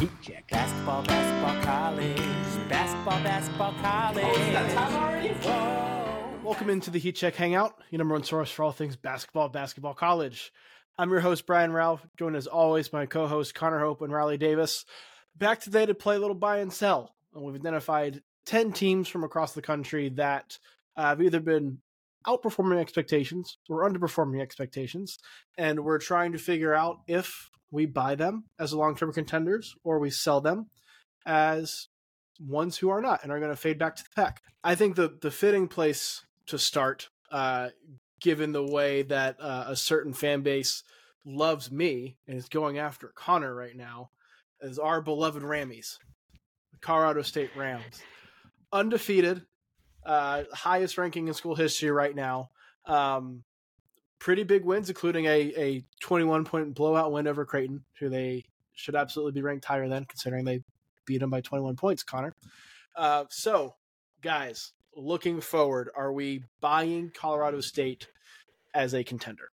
Heat check. Basketball, college. Basketball, college. Oh, is that time already? Whoa. Welcome into the Heat Check Hangout, your number one source for all things basketball college. I'm your host, Brian Rao, joined as always by my co-hosts Connor Hope and Riley Davis. Back today to play a little buy and sell. We've identified 10 teams from across the country that have either been outperforming expectations or underperforming expectations, and we're trying to figure out if we buy them as long-term contenders or we sell them as ones who are not and are going to fade back to the pack. I think the fitting place to start, given the way that a certain fan base loves me and is going after Connor right now, is our beloved Rammies, the Colorado State Rams. Undefeated, highest ranking in school history right now. Pretty big wins, including a 21-point blowout win over Creighton, who they should absolutely be ranked higher than, considering they beat them by 21 points, Connor. So, guys, looking forward, are we buying Colorado State as a contender?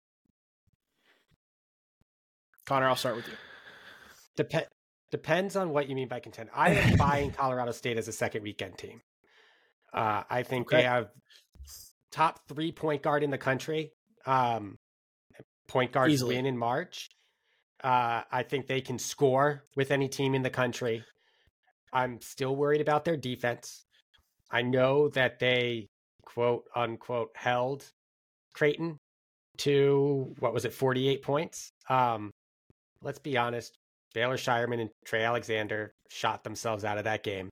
Connor, I'll start with you. Depends on what you mean by contender. I am buying Colorado State as a second weekend team. I think they have top 3 point guard in the country. Point guards Easily. win in March. I think they can score with any team in the country. I'm still worried about their defense. I know that they, quote unquote, held Creighton to, 48 points? Let's be honest. Baylor Shireman and Trey Alexander shot themselves out of that game.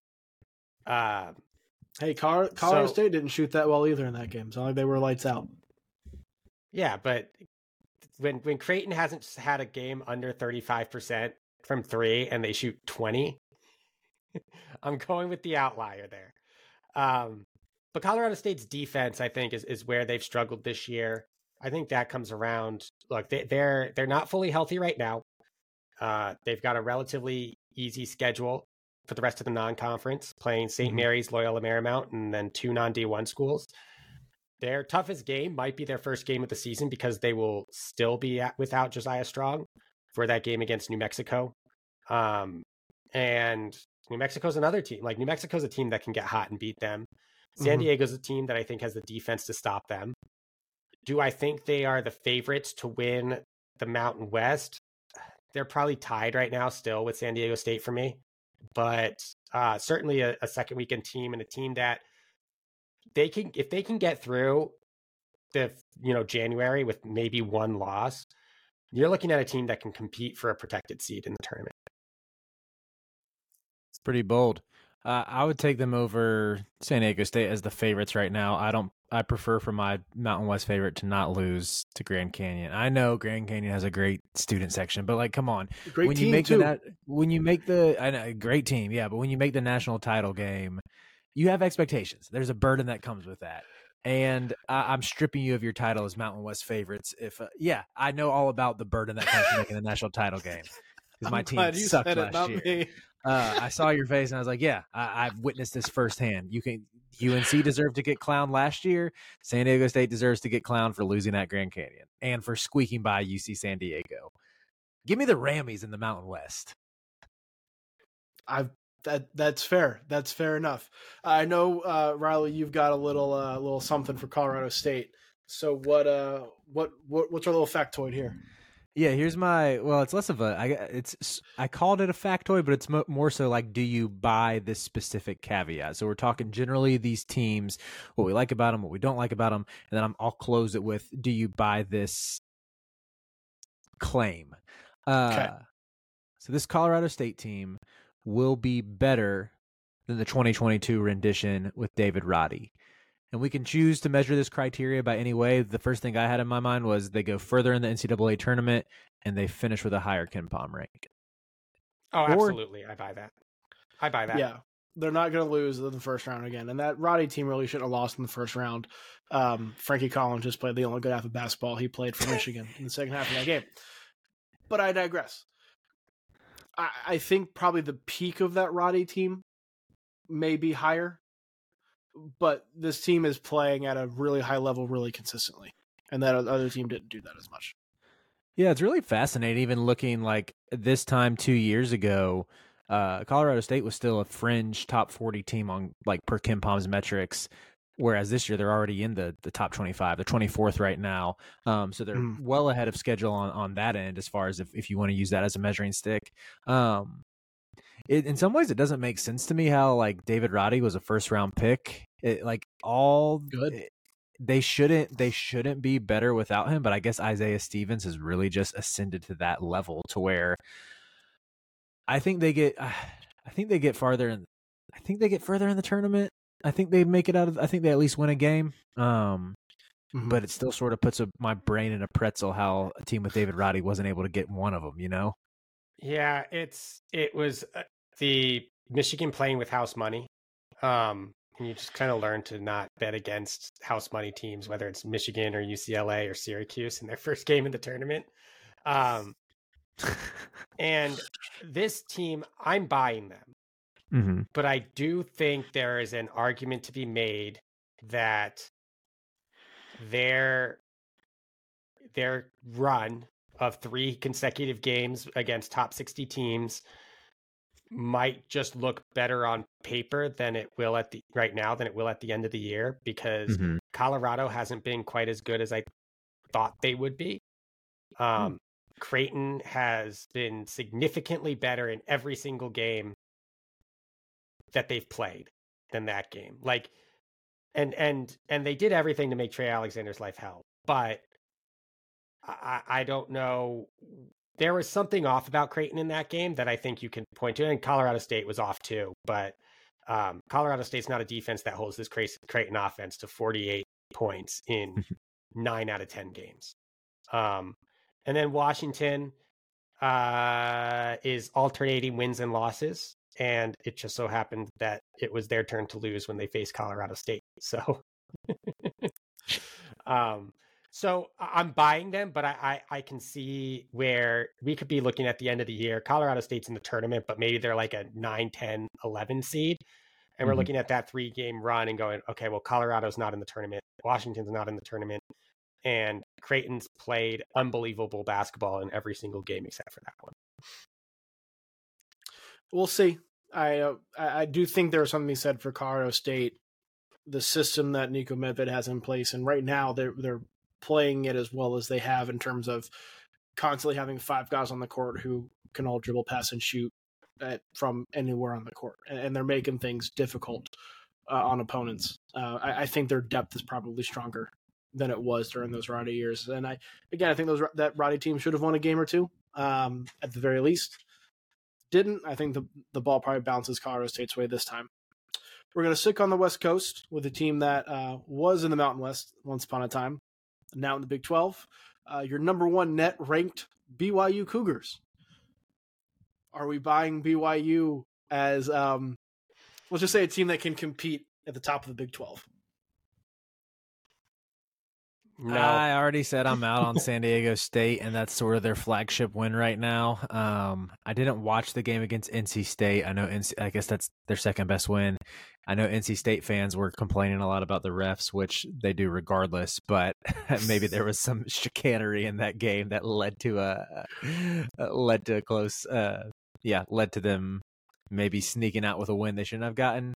Hey, Colorado State didn't shoot that well either in that game. It's not like they were lights out. Yeah, but when Creighton hasn't had a game under 35% from three and they shoot 20, I'm going with the outlier there. But Colorado State's defense, I think, is where they've struggled this year. I think that comes around. Look, they're not fully healthy right now. They've got a relatively easy schedule for the rest of the non-conference, playing St. Mary's, Loyola Marymount, and then 2 non-D1 schools. Their toughest game might be their first game of the season because they will still be without Josiah Strong for that game against New Mexico. And New Mexico's another team. Like, New Mexico's a team that can get hot and beat them. San Diego's a team that I think has the defense to stop them. Do I think they are the favorites to win the Mountain West? They're probably tied right now still with San Diego State for me. But certainly a second weekend team, and a team that if they can get through the January with maybe one loss, you're looking at a team that can compete for a protected seed in the tournament. It's pretty bold. I would take them over San Diego State as the favorites right now. I prefer for my Mountain West favorite to not lose to Grand Canyon. I know Grand Canyon has a great student section, but like, come on. Great when team you make too. I know, great team, yeah, but when you make the national title game, you have expectations. There's a burden that comes with that. And I'm stripping you of your title as Mountain West favorites. I know all about the burden that comes from making the national title game. Because my team sucked last year. I saw your face and I was like, yeah, I've witnessed this firsthand. UNC deserved to get clowned last year. San Diego State deserves to get clowned for losing at Grand Canyon and for squeaking by UC San Diego. Give me the Rammies in the Mountain West. That's fair. That's fair enough. I know, Riley, you've got a little something for Colorado State. So what's our little factoid here? Yeah, here's it's less of I called it a factoid, but it's more so like, do you buy this specific caveat? So we're talking generally these teams, what we like about them, what we don't like about them, and then I'll close it with, do you buy this claim? Okay. So this Colorado State team will be better than the 2022 rendition with David Roddy. And we can choose to measure this criteria by any way. The first thing I had in my mind was they go further in the NCAA tournament and they finish with a higher KenPom rank. Oh, absolutely. I buy that. Yeah. They're not going to lose in the first round again. And that Roddy team really shouldn't have lost in the first round. Frankie Collins just played the only good half of basketball he played for Michigan in the second half of that game. But I digress. I think probably the peak of that Roddy team may be higher. But this team is playing at a really high level really consistently. And that other team didn't do that as much. Yeah, it's really fascinating. Even looking like this time 2 years ago, Colorado State was still a fringe top 40 team on like per KenPom's metrics, whereas this year they're already in the top 25. They're 24th right now, so they're well ahead of schedule on that end as far as if you want to use that as a measuring stick. In some ways, it doesn't make sense to me how like David Roddy was a first round pick. They shouldn't be better without him, but I guess Isaiah Stevens has really just ascended to that level to where I think they get further in the tournament. I think they make it out of. I think they at least win a game. But it still sort of puts my brain in a pretzel how a team with David Roddy wasn't able to get one of them. You know? Yeah, it was the Michigan playing with house money. And you just kind of learn to not bet against house money teams, whether it's Michigan or UCLA or Syracuse in their first game in the tournament. And this team, I'm buying them. But I do think there is an argument to be made that their run of 3 consecutive games against top 60 teams might just look better on paper than it will at the end of the year, because Colorado hasn't been quite as good as I thought they would be. Creighton has been significantly better in every single game that they've played than that game. Like, and they did everything to make Trey Alexander's life hell, but I don't know. There was something off about Creighton in that game that I think you can point to, and Colorado State was off too. But Colorado State's not a defense that holds this Creighton offense to 48 points in 9 out of 10 games. And then Washington is alternating wins and losses, and it just so happened that it was their turn to lose when they faced Colorado State. So, so I'm buying them, but I can see where we could be looking at the end of the year. Colorado State's in the tournament, but maybe they're like a 9, 10, 11 seed. And we're looking at that 3-game run and going, okay, well, Colorado's not in the tournament. Washington's not in the tournament. And Creighton's played unbelievable basketball in every single game except for that one. We'll see. I do think there's something to be said for Colorado State, the system that Nico Medved has in place, and right now they're playing it as well as they have in terms of constantly having 5 guys on the court who can all dribble, pass, and shoot from anywhere on the court, and they're making things difficult on opponents. I think their depth is probably stronger than it was during those Roddy years, and I think that Roddy team should have won a game or two at the very least. Didn't. I think the ball probably bounces Colorado State's way this time. We're going to stick on the West Coast with a team that was in the Mountain West once upon a time, now in the Big 12. Your number 1 net ranked BYU Cougars. Are we buying BYU as, let's just say, a team that can compete at the top of the Big 12? No. I already said I'm out on San Diego State, and that's sort of their flagship win right now. I didn't watch the game against NC State. I guess that's their second best win. I know NC State fans were complaining a lot about the refs, which they do regardless, but maybe there was some chicanery in that game that led to a close, led to them maybe sneaking out with a win they shouldn't have gotten.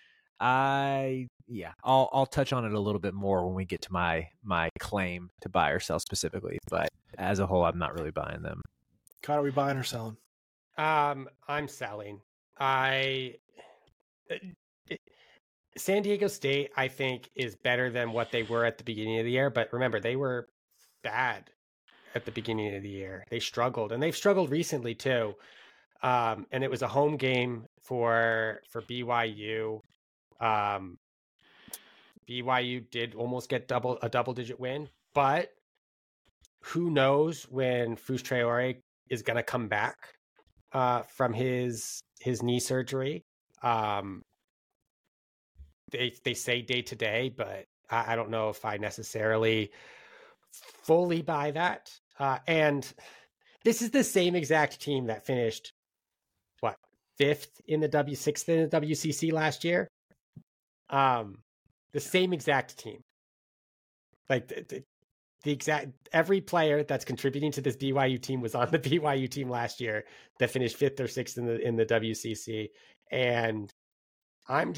I'll touch on it a little bit more when we get to my claim to buy or sell specifically, but as a whole, I'm not really buying them. Connor, are we buying or selling? I'm selling. San Diego State, I think, is better than what they were at the beginning of the year, but remember, they were bad at the beginning of the year. They struggled, and they've struggled recently too. And it was a home game for BYU. BYU did almost get a double-digit win, but who knows when Fus Traore is going to come back from his knee surgery. They say day to day, but I don't know if I necessarily fully buy that. And this is the same exact team that finished sixth in the WCC last year. The same exact team. Like every player that's contributing to this BYU team was on the BYU team last year that finished 5th or 6th in the WCC. And I'm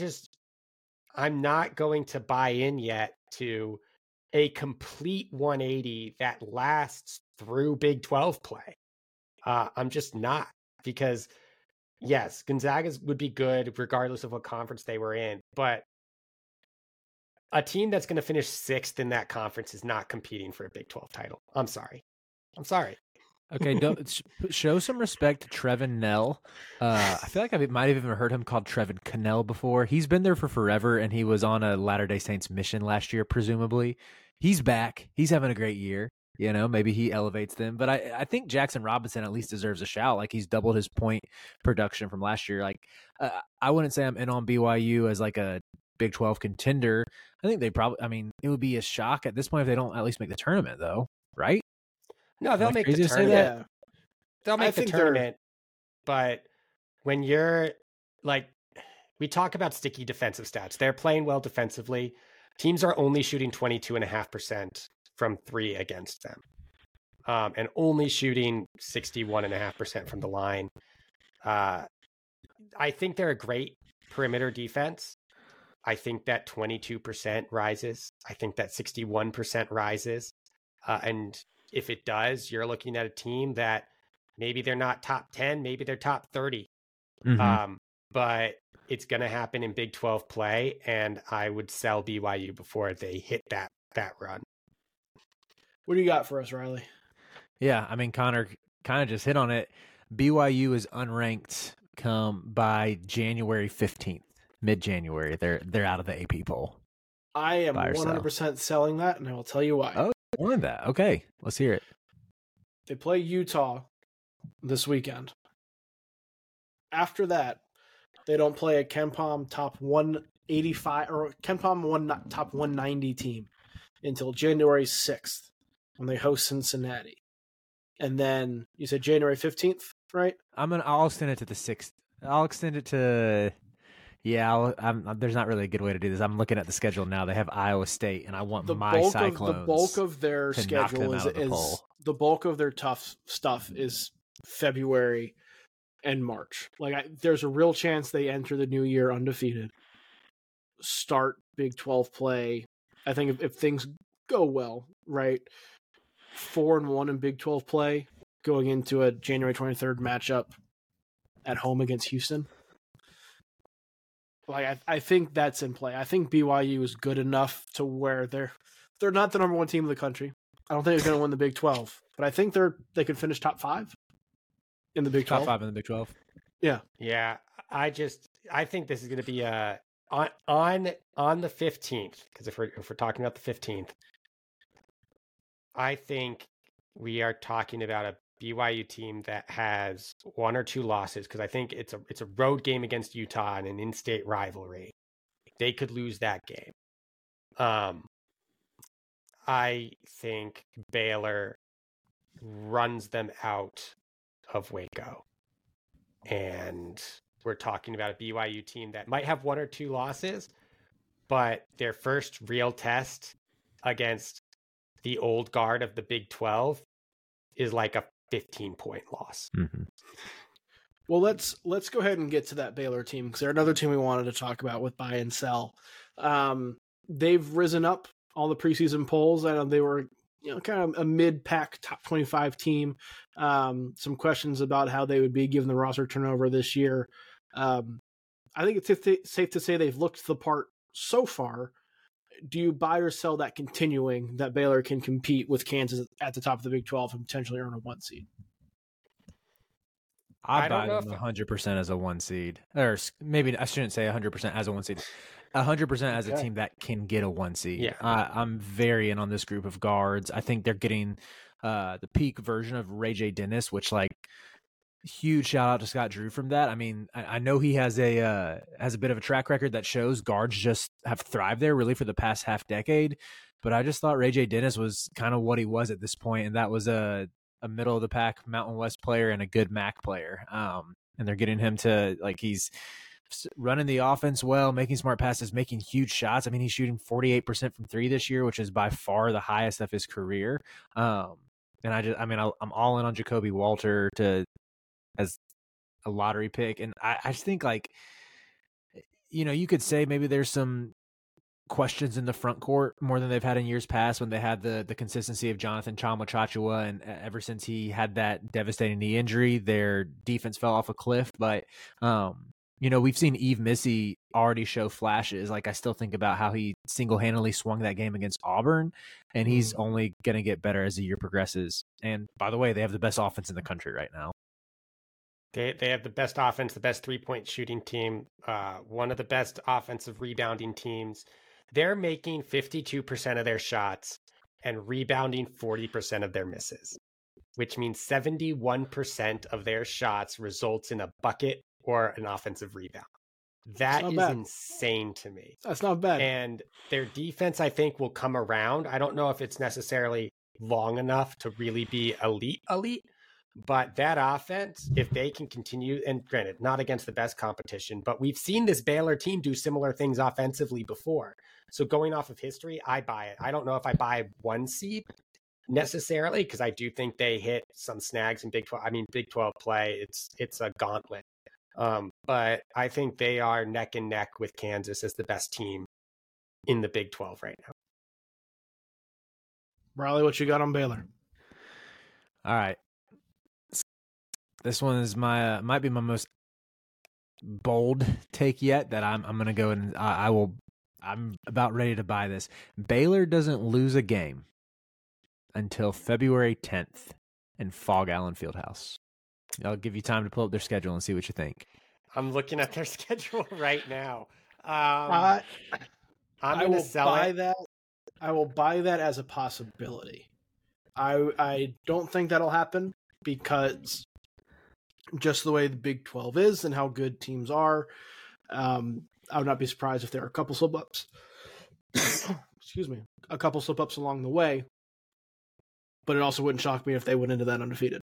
not going to buy in yet to a complete 180 that lasts through Big 12 play. I'm just not, because yes, Gonzaga would be good regardless of what conference they were in, but a team that's going to finish 6th in that conference is not competing for a Big 12 title. I'm sorry. Okay, show some respect to Trevin Nell. I feel like I might have even heard him called Trevin Cannell before. He's been there for forever, and he was on a Latter-day Saints mission last year, presumably. He's back. He's having a great year. You know, maybe he elevates them. But I think Jackson Robinson at least deserves a shout. Like, he's doubled his point production from last year. Like, I wouldn't say I'm in on BYU as like a Big 12 contender. I think it would be a shock at this point if they don't at least make the tournament, though, right? No, they'll make the crazy to say tournament. Yeah. They'll I make the think tournament. But when you're like, we talk about sticky defensive stats. They're playing well defensively. Teams are only shooting 22.5% from 3 against them, and only shooting 61.5% from the line. I think they're a great perimeter defense. I think that 22% rises. I think that 61% rises. And if it does, you're looking at a team that maybe they're not top 10, maybe they're top 30. Mm-hmm. But it's going to happen in Big 12 play, and I would sell BYU before they hit that run. What do you got for us, Riley? Yeah, I mean, Connor kind of just hit on it. BYU is unranked by January 15th, mid-January. They're out of the AP poll. I am Buy or sell? 100% selling that, and I will tell you why. Oh, I wanted that. Okay, let's hear it. They play Utah this weekend. After that, they don't play a KenPom top 185 or KenPom top 190 team until January 6th when they host Cincinnati. And then you said January 15th, right? I'll extend it to the 6th. I'll extend it to there's not really a good way to do this. I'm looking at the schedule now. They have Iowa State, and I want The Cyclones. The bulk of their to knock schedule them out of the poll. the bulk of their tough stuff is February and March. There's a real chance they enter the new year undefeated. Start Big 12 play. I think if things go well, right, 4-1 in Big 12 play, going into a January 23rd matchup at home against Houston. I think that's in play. I think BYU is good enough to where they're not the number 1 team in the country. I don't think they're going to win the Big 12, but I think they could finish top 5 in the Big 12. Top 5 in the Big 12. Yeah. Yeah, I think this is going to be on the 15th, because if we're talking about the 15th, I think we are talking about a BYU team that has 1 or 2 losses, because I think it's a road game against Utah and an in-state rivalry. They could lose that game. I think Baylor runs them out of Waco. And we're talking about a BYU team that might have 1 or 2 losses, but their first real test against the old guard of the Big 12 is like a 15-point loss. Mm-hmm. Well, let's go ahead and get to that Baylor team, because they're another team we wanted to talk about with buy and sell. They've risen up all the preseason polls. I know they were kind of a mid-pack top 25 team. Some questions about how they would be given the roster turnover this year. I think it's safe to say they've looked the part so far. Do you buy or sell that continuing, that Baylor can compete with Kansas at the top of the Big 12 and potentially earn a 1 seed? I buy them 100% as a 1 seed. Or maybe I shouldn't say 100% as a 1 seed. 100% as a team that can get a 1 seed. Yeah. I'm very in on this group of guards. I think they're getting the peak version of Ray J. Dennis, which, huge shout out to Scott Drew from that. I mean, I know he has a bit of a track record that shows guards just have thrived there really for the past half decade. But I just thought Ray J. Dennis was kind of what he was at this point, and that was a middle of the pack Mountain West player and a good MAC player. And they're getting him to he's running the offense well, making smart passes, making huge shots. I mean, he's shooting 48% from three this year, which is by far the highest of his career. And I'm all in on Jacoby Walter as a lottery pick. And I just think, like, you could say maybe there's some questions in the front court more than they've had in years past when they had the consistency of Jonathan Tchamwa, and ever since he had that devastating knee injury, their defense fell off a cliff. But we've seen Yves Missy already show flashes. Like, I still think about how he single-handedly swung that game against Auburn, and he's only going to get better as the year progresses. And by the way, they have the best offense in the country right now. They have the best offense, the best three-point shooting team, one of the best offensive rebounding teams. They're making 52% of their shots and rebounding 40% of their misses, which means 71% of their shots results in a bucket or an offensive rebound. That is insane to me. That's not bad. And their defense, I think, will come around. I don't know if it's necessarily long enough to really be elite, but that offense, if they can continue, and granted, not against the best competition, but we've seen this Baylor team do similar things offensively before. So going off of history, I buy it. I don't know if I buy one seed necessarily, because I do think they hit some snags in Big 12. I mean, Big 12 play, it's a gauntlet. But I think they are neck and neck with Kansas as the best team in the Big 12 right now. Riley, what you got on Baylor? All right. This one is might be my most bold take yet that I'm going to go and I'm about ready to buy this. Baylor doesn't lose a game until February 10th in Fog Allen Fieldhouse. I'll give you time to pull up their schedule and see what you think. I'm looking at their schedule right now. I'm going to sell it. I will buy that as a possibility. I don't think that'll happen because just the way the Big 12 is and how good teams are, I would not be surprised if there are a couple slip-ups. Excuse me. A couple slip-ups along the way. But it also wouldn't shock me if they went into that undefeated.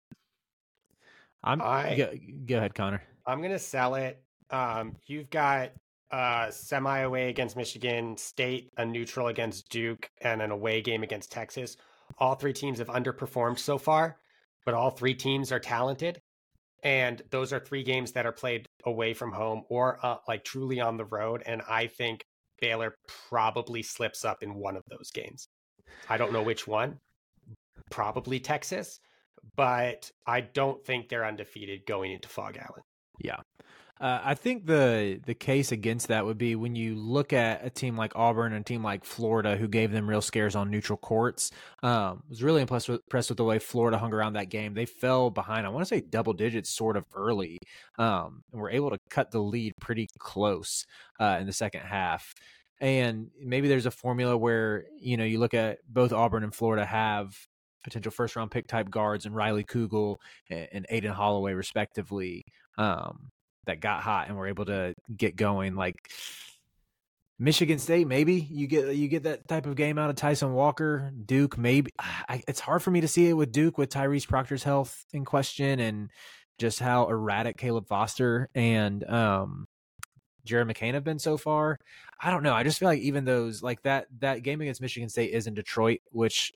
Go ahead, Connor. I'm going to sell it. You've got semi-away against Michigan State, a neutral against Duke, and an away game against Texas. All three teams have underperformed so far, but all three teams are talented. And those are three games that are played away from home or like truly on the road. And I think Baylor probably slips up in one of those games. I don't know which one, probably Texas, but I don't think they're undefeated going into Fog Allen. Yeah. I think the case against that would be when you look at a team like Auburn and a team like Florida, who gave them real scares on neutral courts. Was really impressed with the way Florida hung around that game. They fell behind, I want to say double digits sort of early, and were able to cut the lead pretty close in the second half. And maybe there's a formula where, you look at both Auburn and Florida have potential first round pick type guards and Riley Kugel and Aiden Holloway respectively, that got hot and were able to get going. Like Michigan State, maybe you get that type of game out of Tyson Walker. Duke, maybe. It's hard for me to see it with Duke with Tyrese Proctor's health in question and just how erratic Caleb Foster and Jared McCain have been so far. I don't know. I just feel like even those, like that game against Michigan State is in Detroit, which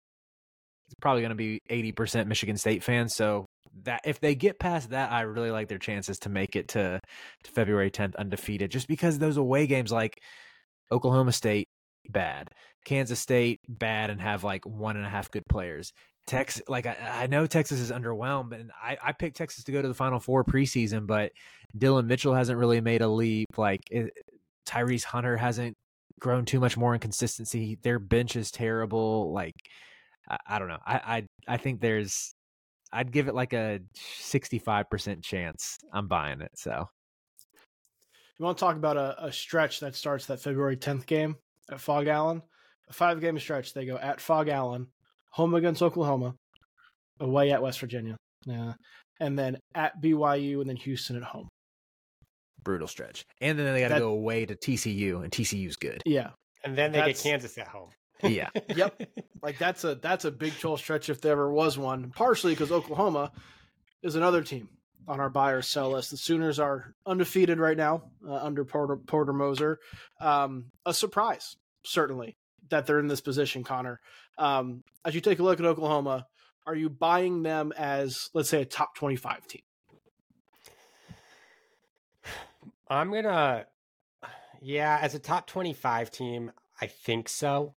is probably going to be 80% Michigan State fans. So that if they get past that, I really like their chances to make it to February 10th undefeated, just because those away games like Oklahoma State, bad. Kansas State, bad and have like 1.5 good players. Texas, like I know Texas is underwhelmed, and I picked Texas to go to the Final Four preseason, but Dylan Mitchell hasn't really made a leap. Tyrese Hunter hasn't grown too much more in consistency. Their bench is terrible. Like I don't know. I think I'd give it like a 65% chance. I'm buying it. So you want to talk about a stretch that starts that February 10th game at Fog Allen? A 5-game stretch. They go at Fog Allen, home against Oklahoma, away at West Virginia, and then at BYU, and then Houston at home. Brutal stretch. And then they got to go away to TCU, and TCU's good. Yeah. And then they get Kansas at home. Yeah. Yep. Like that's a Big 12 stretch if there ever was one, partially because Oklahoma is another team on our buy or sell list. The Sooners are undefeated right now under Porter Moser. A surprise, certainly, that they're in this position, Connor. As you take a look at Oklahoma, are you buying them as, let's say, a top 25 team? As a top 25 team, I think so.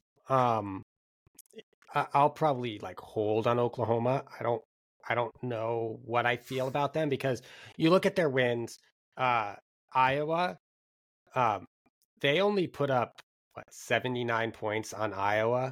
I'll probably like hold on Oklahoma. I don't know what I feel about them because you look at their wins. Iowa, they only put up 79 points on Iowa.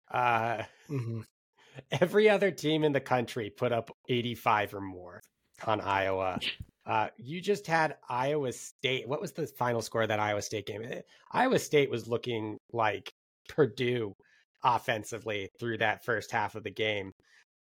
Every other team in the country put up 85 or more on Iowa. You just had Iowa State. What was the final score of that Iowa State game? Iowa State was looking like Purdue offensively through that first half of the game.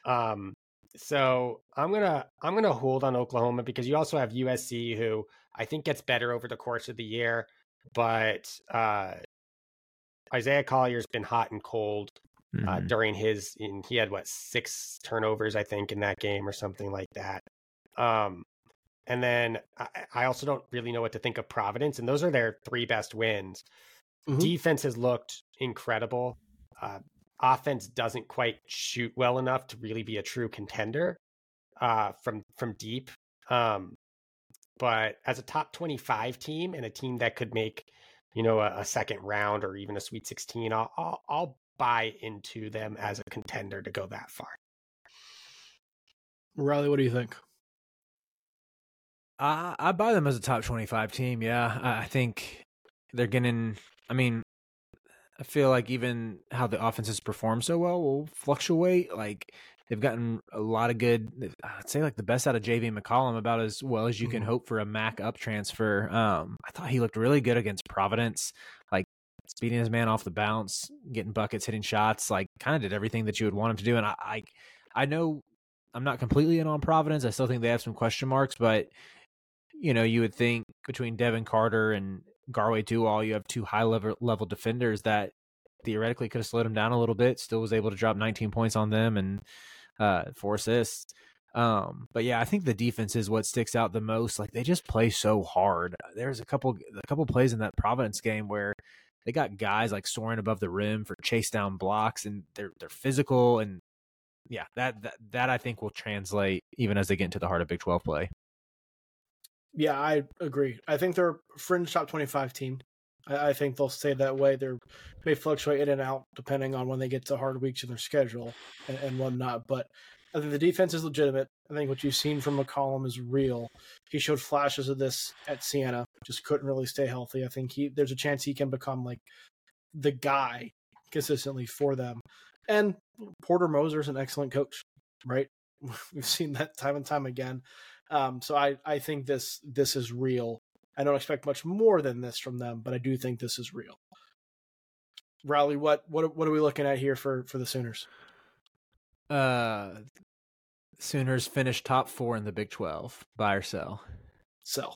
So I'm gonna hold on Oklahoma because you also have USC, who I think gets better over the course of the year, but Isaiah Collier's been hot and cold during he had 6 turnovers I think in that game or something like that. And then I also don't really know what to think of Providence, and those are their 3 best wins. Defense has looked incredible. Offense doesn't quite shoot well enough to really be a true contender from deep. But as a top 25 team and a team that could make, a second round or even a Sweet 16, I'll buy into them as a contender to go that far. Riley, what do you think? I buy them as a top 25 team. Yeah, I think they're getting. I mean, I feel like even how the offenses perform so well will fluctuate. Like they've gotten a lot of good. I'd say like the best out of JV McCollum, about as well as you can hope for a Mac up transfer. I thought he looked really good against Providence, like speeding his man off the bounce, getting buckets, hitting shots. Like kind of did everything that you would want him to do. And I know I'm not completely in on Providence. I still think they have some question marks, but you would think between Devin Carter and Garway Dual, you have 2 high level defenders that theoretically could have slowed him down a little bit. Still was able to drop 19 points on them and 4 assists. But yeah, I think the defense is what sticks out the most. Like they just play so hard. There's a couple plays in that Providence game where they got guys like soaring above the rim for chase down blocks, and they're physical, and yeah, that I think will translate even as they get into the heart of Big 12 play. Yeah, I agree. I think they're a fringe top 25 team. I think they'll stay that way. They may fluctuate in and out depending on when they get to hard weeks in their schedule and whatnot. But I think the defense is legitimate. I think what you've seen from McCollum is real. He showed flashes of this at Siena, just couldn't really stay healthy. I think there's a chance he can become like the guy consistently for them. And Porter Moser's an excellent coach, right? We've seen that time and time again. So I think this is real. I don't expect much more than this from them, but I do think this is real. Riley, what are we looking at here for the Sooners? Sooners finished top 4 in the Big 12. Buy or sell? Sell.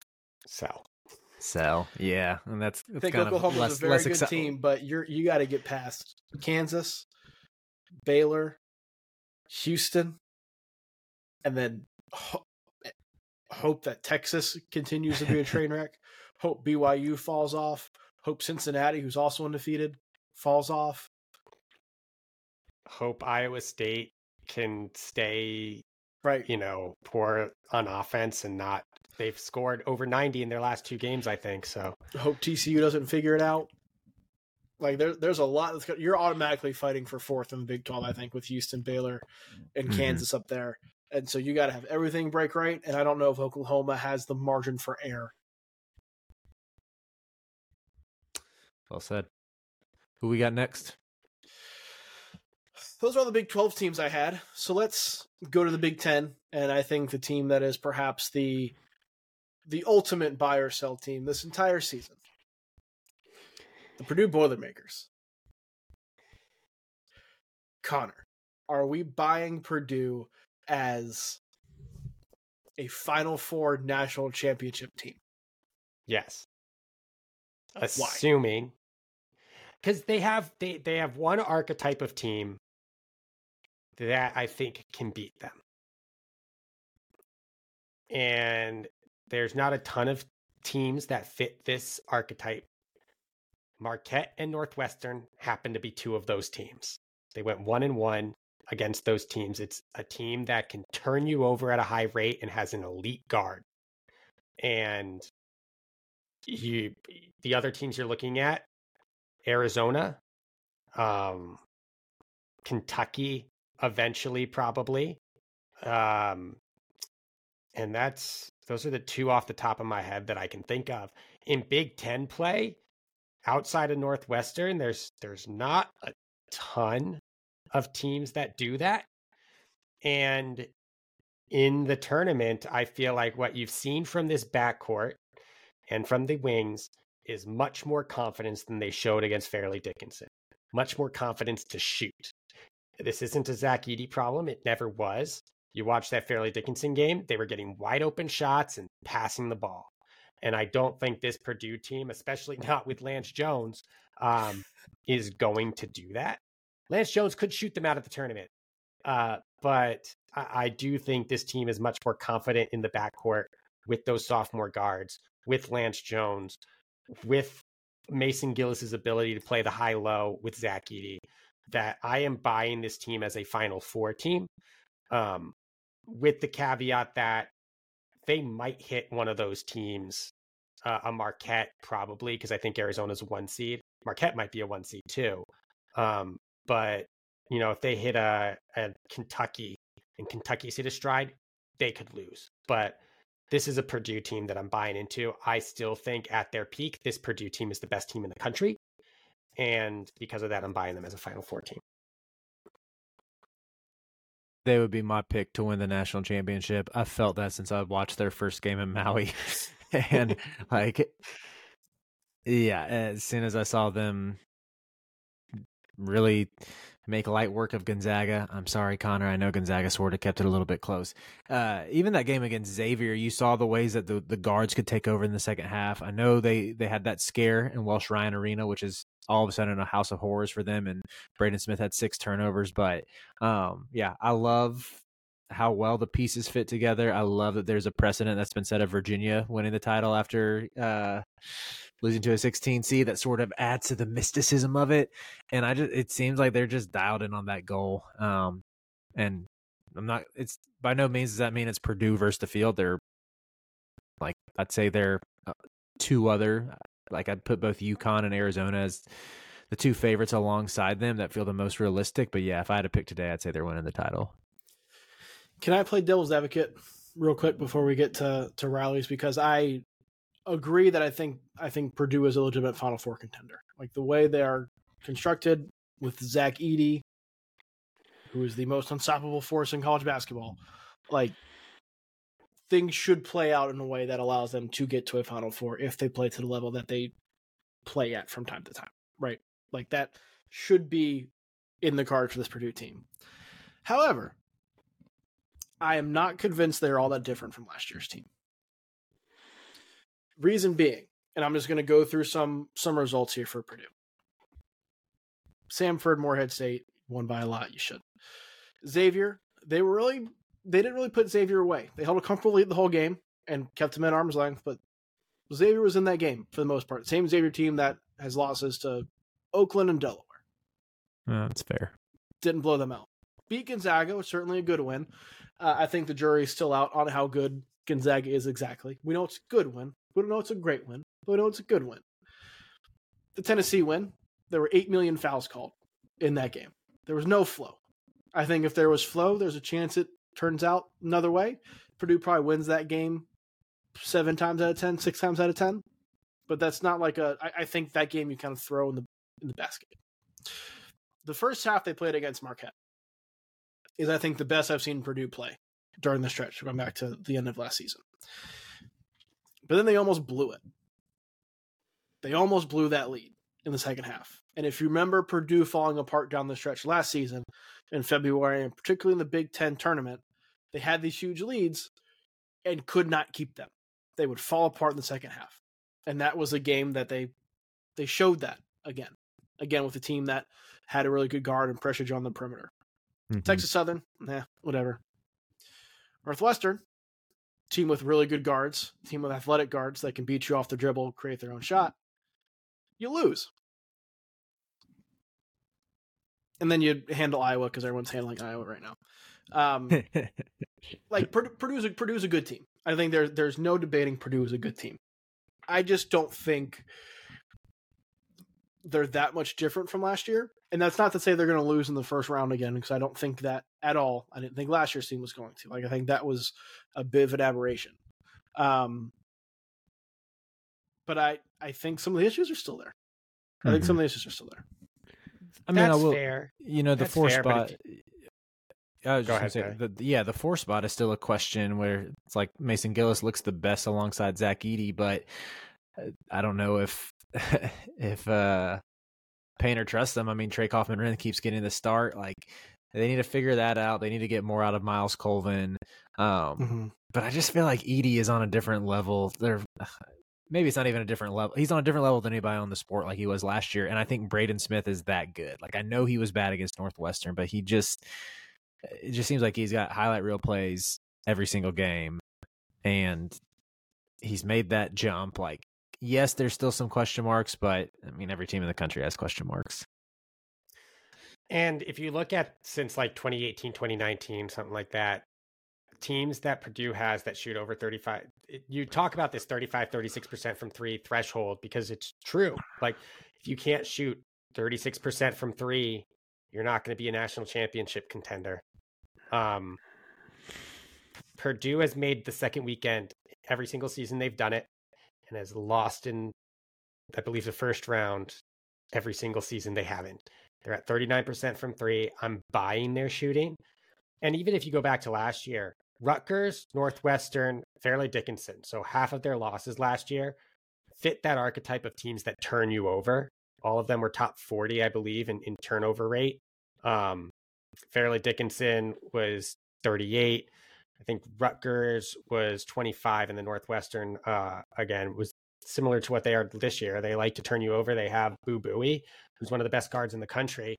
Yeah, and that's I think kind Oklahoma's of a very good team, but you got to get past Kansas, Baylor, Houston, and then hope that Texas continues to be a train wreck. Hope BYU falls off. Hope Cincinnati, who's also undefeated, falls off. Hope Iowa State can stay, right, poor on offense and not. They've scored over 90 in their last 2 games, I think. So hope TCU doesn't figure it out. Like there's a lot you're automatically fighting for 4th in the Big 12, I think, with Houston, Baylor, and Kansas up there. And so you got to have everything break right. And I don't know if Oklahoma has the margin for error. Well said. Who we got next? Those are all the Big 12 teams I had. So let's go to the Big 10. And I think the team that is perhaps the ultimate buy or sell team this entire season. The Purdue Boilermakers. Connor, are we buying Purdue as a Final Four national championship team? Yes. Assuming. Because they have one archetype of team that I think can beat them. And there's not a ton of teams that fit this archetype. Marquette and Northwestern happen to be two of those teams. They went 1-1 against those teams. It's a team that can turn you over at a high rate and has an elite guard. And the other teams you're looking at, Arizona, Kentucky, eventually probably. And those are the two off the top of my head that I can think of. In Big Ten play, outside of Northwestern, there's not a ton of teams that do that. And in the tournament, I feel like what you've seen from this backcourt and from the wings is much more confidence than they showed against Fairleigh Dickinson. Much more confidence to shoot. This isn't a Zach Edey problem. It never was. You watch that Fairleigh Dickinson game, they were getting wide open shots and passing the ball. And I don't think this Purdue team, especially not with Lance Jones, is going to do that. Lance Jones could shoot them out of the tournament. But I do think this team is much more confident in the backcourt with those sophomore guards, with Lance Jones, with Mason Gillis's ability to play the high-low with Zach Edey, that I am buying this team as a Final Four team, with the caveat that they might hit one of those teams, a Marquette probably, because I think Arizona's a 1 seed. Marquette might be a 1 seed too. But, if they hit a Kentucky and Kentucky's hit a stride, they could lose. But this is a Purdue team that I'm buying into. I still think at their peak, this Purdue team is the best team in the country. And because of that, I'm buying them as a Final Four team. They would be my pick to win the national championship. I felt that since I watched their first game in Maui. And as soon as I saw them really make light work of Gonzaga. I'm sorry, Connor. I know Gonzaga sort of kept it a little bit close. Even that game against Xavier, you saw the ways that the guards could take over in the second half. I know they had that scare in Welsh Ryan Arena, which is all of a sudden a house of horrors for them, and Braden Smith had 6 turnovers. But I love how well the pieces fit together. I love that there's a precedent that's been set of Virginia winning the title after losing to a 16 seed. That sort of adds to the mysticism of it. And it seems like they're just dialed in on that goal. And it's by no means does that mean it's Purdue versus the field. They're I'd say they're two other, I'd put both UConn and Arizona as the two favorites alongside them that feel the most realistic. But yeah, if I had to pick today, I'd say they're winning the title. Can I play devil's advocate real quick before we get to rallies? Because I agree that I think Purdue is a legitimate Final Four contender. Like the way they are constructed with Zach Edey, who is the most unstoppable force in college basketball, things should play out in a way that allows them to get to a Final Four if they play to the level that they play at from time to time, right? That should be in the cards for this Purdue team. However, I am not convinced they're all that different from last year's team. Reason being, and I'm just going to go through some results here for Purdue. Samford, Morehead State won by a lot. You should. Xavier, they didn't really put Xavier away. They held a comfortable lead the whole game and kept him at arm's length, but Xavier was in that game for the most part. Same Xavier team that has losses to Oakland and Delaware. That's fair. Didn't blow them out. Beat Gonzaga was certainly a good win. I think the jury's still out on how good Gonzaga is exactly. We know it's a good win. We don't know it's a great win, but we know it's a good win. The Tennessee win, there were 8 million fouls called in that game. There was no flow. I think if there was flow, there's a chance it turns out another way. Purdue probably wins that game 7 times out of 10, 6 times out of 10. But that's not I think that game you kind of throw in the basket. The first half they played against Marquette is, I think, the best I've seen Purdue play during the stretch, going back to the end of last season. But then they almost blew it. They almost blew that lead in the second half. And if you remember Purdue falling apart down the stretch last season in February, and particularly in the Big Ten tournament, they had these huge leads and could not keep them. They would fall apart in the second half. And that was a game that they showed that again with a team that had a really good guard and pressure on the perimeter. Mm-hmm. Texas Southern, whatever. Northwestern, team with really good guards, team with athletic guards that can beat you off the dribble, create their own shot, you lose. And then you handle Iowa because everyone's handling Iowa right now. Like Purdue's a good team. I think there's no debating Purdue is a good team. I just don't think they're that much different from last year. And that's not to say they're going to lose in the first round again, because I don't think that at all. I didn't think last year's team was going to. Like, I think that was a bit of an aberration. But I think some of the issues are still there. I think some of the issues are still there. I mean, That's I will. fair. You know, the That's 4 fair, but spot. I was Go just ahead, gonna say, the 4 spot is still a question where it's like Mason Gillis looks the best alongside Zach Edey, but I don't know if Painter trusts them. I mean, Trey Kaufman-Renn keeps getting the start. Like, they need to figure that out. They need to get more out of Miles Colvin. But I just feel like Edey is on a different level. Maybe it's not even a different level. He's on a different level than anybody on the sport like he was last year. And I think Braden Smith is that good. Like, I know he was bad against Northwestern, but it just seems like he's got highlight reel plays every single game. And he's made that jump. Like, yes, there's still some question marks, but I mean, every team in the country has question marks. And if you look at since like 2018, 2019, something like that, teams that Purdue has that shoot over 35, you talk about this 35, 36% from three threshold because it's true. Like, if you can't shoot 36% from three, you're not going to be a national championship contender. Purdue has made the second weekend every single season they've done it, and has lost in, I believe, the first round every single season they haven't. They're at 39% from three. I'm buying their shooting. And even if you go back to last year, Rutgers, Northwestern, Fairleigh Dickinson, so half of their losses last year fit that archetype of teams that turn you over. All of them were top 40, I believe, in turnover rate. Fairleigh Dickinson was 38. I think Rutgers was 25, and the Northwestern, again, was similar to what they are this year. They like to turn you over. They have Boo Buie, who's one of the best guards in the country.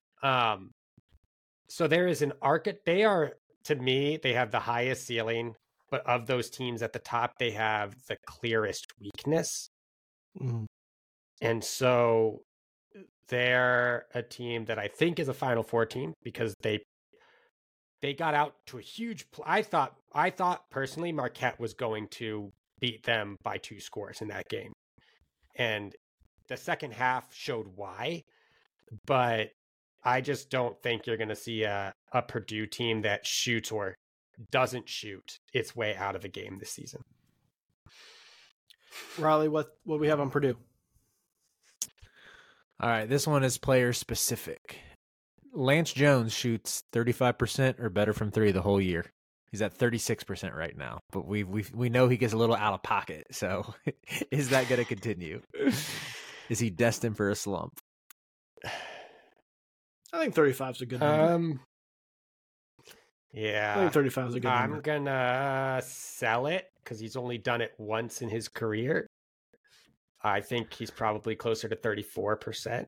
So there is an they are, to me, they have the highest ceiling, but of those teams at the top, they have the clearest weakness. And so they're a team that I think is a Final Four team because they got out to a huge. I thought personally Marquette was going to beat them by 2 scores in that game, and the second half showed why. But I just don't think you're going to see a Purdue team that shoots or doesn't shoot its way out of a game this season. Riley, what we have on Purdue? All right, this one is player specific. Lance Jones shoots 35% or better from three the whole year. He's at 36% right now, but we know he gets a little out of pocket. So is that going to continue? Is he destined for a slump? I think 35 is a good number. Yeah. I think 35 is a good number. I'm going to sell it because he's only done it once in his career. I think he's probably closer to 34%.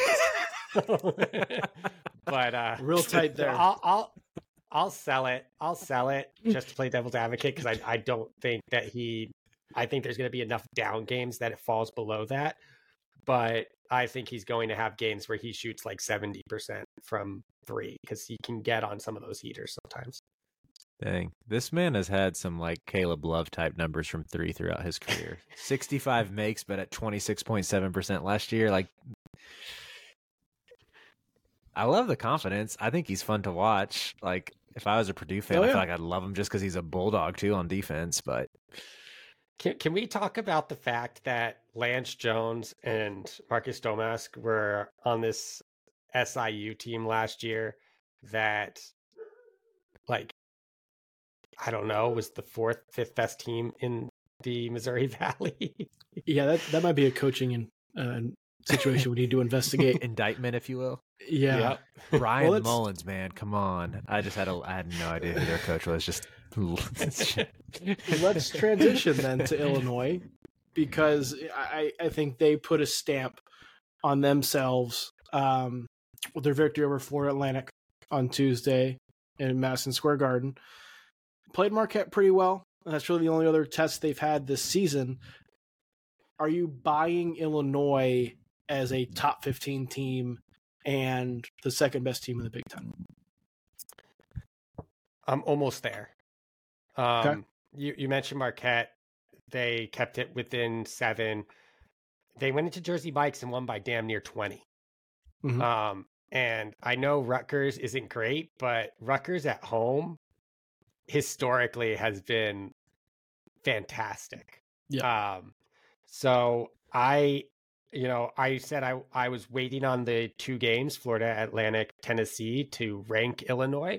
But real tight there. I'll sell it. I'll sell it just to play devil's advocate because I don't think that I think there's going to be enough down games that it falls below that. But I think he's going to have games where he shoots like 70% from three because he can get on some of those heaters sometimes. Dang. This man has had some like Caleb Love type numbers from three throughout his career. 65 makes, but at 26.7% last year. Like, I love the confidence. I think he's fun to watch. Like, if I was a Purdue fan, I feel like I'd love him just because he's a bulldog too on defense. But can we talk about the fact that Lance Jones and Marcus Domask were on this SIU team last year that, like, I don't know, was the 4th, 5th best team in the Missouri Valley? Yeah, that might be a coaching situation we need to investigate. Indictment, if you will. Yeah. Yep. Ryan Mullins, man, come on. I had no idea who their coach was. Just let's transition then to Illinois, because I think they put a stamp on themselves with their victory over Florida Atlantic on Tuesday in Madison Square Garden. Played Marquette pretty well. and that's really the only other test they've had this season. Are you buying Illinois as a top 15 team and the second best team in the Big Ten? I'm almost there. Okay. You mentioned Marquette. They kept it within 7. They went into Jersey Mike's and won by damn near 20. Mhm. And I know Rutgers isn't great, but Rutgers at home historically has been fantastic. Yeah. So I said I was waiting on the 2 games, Florida Atlantic, Tennessee, to rank Illinois.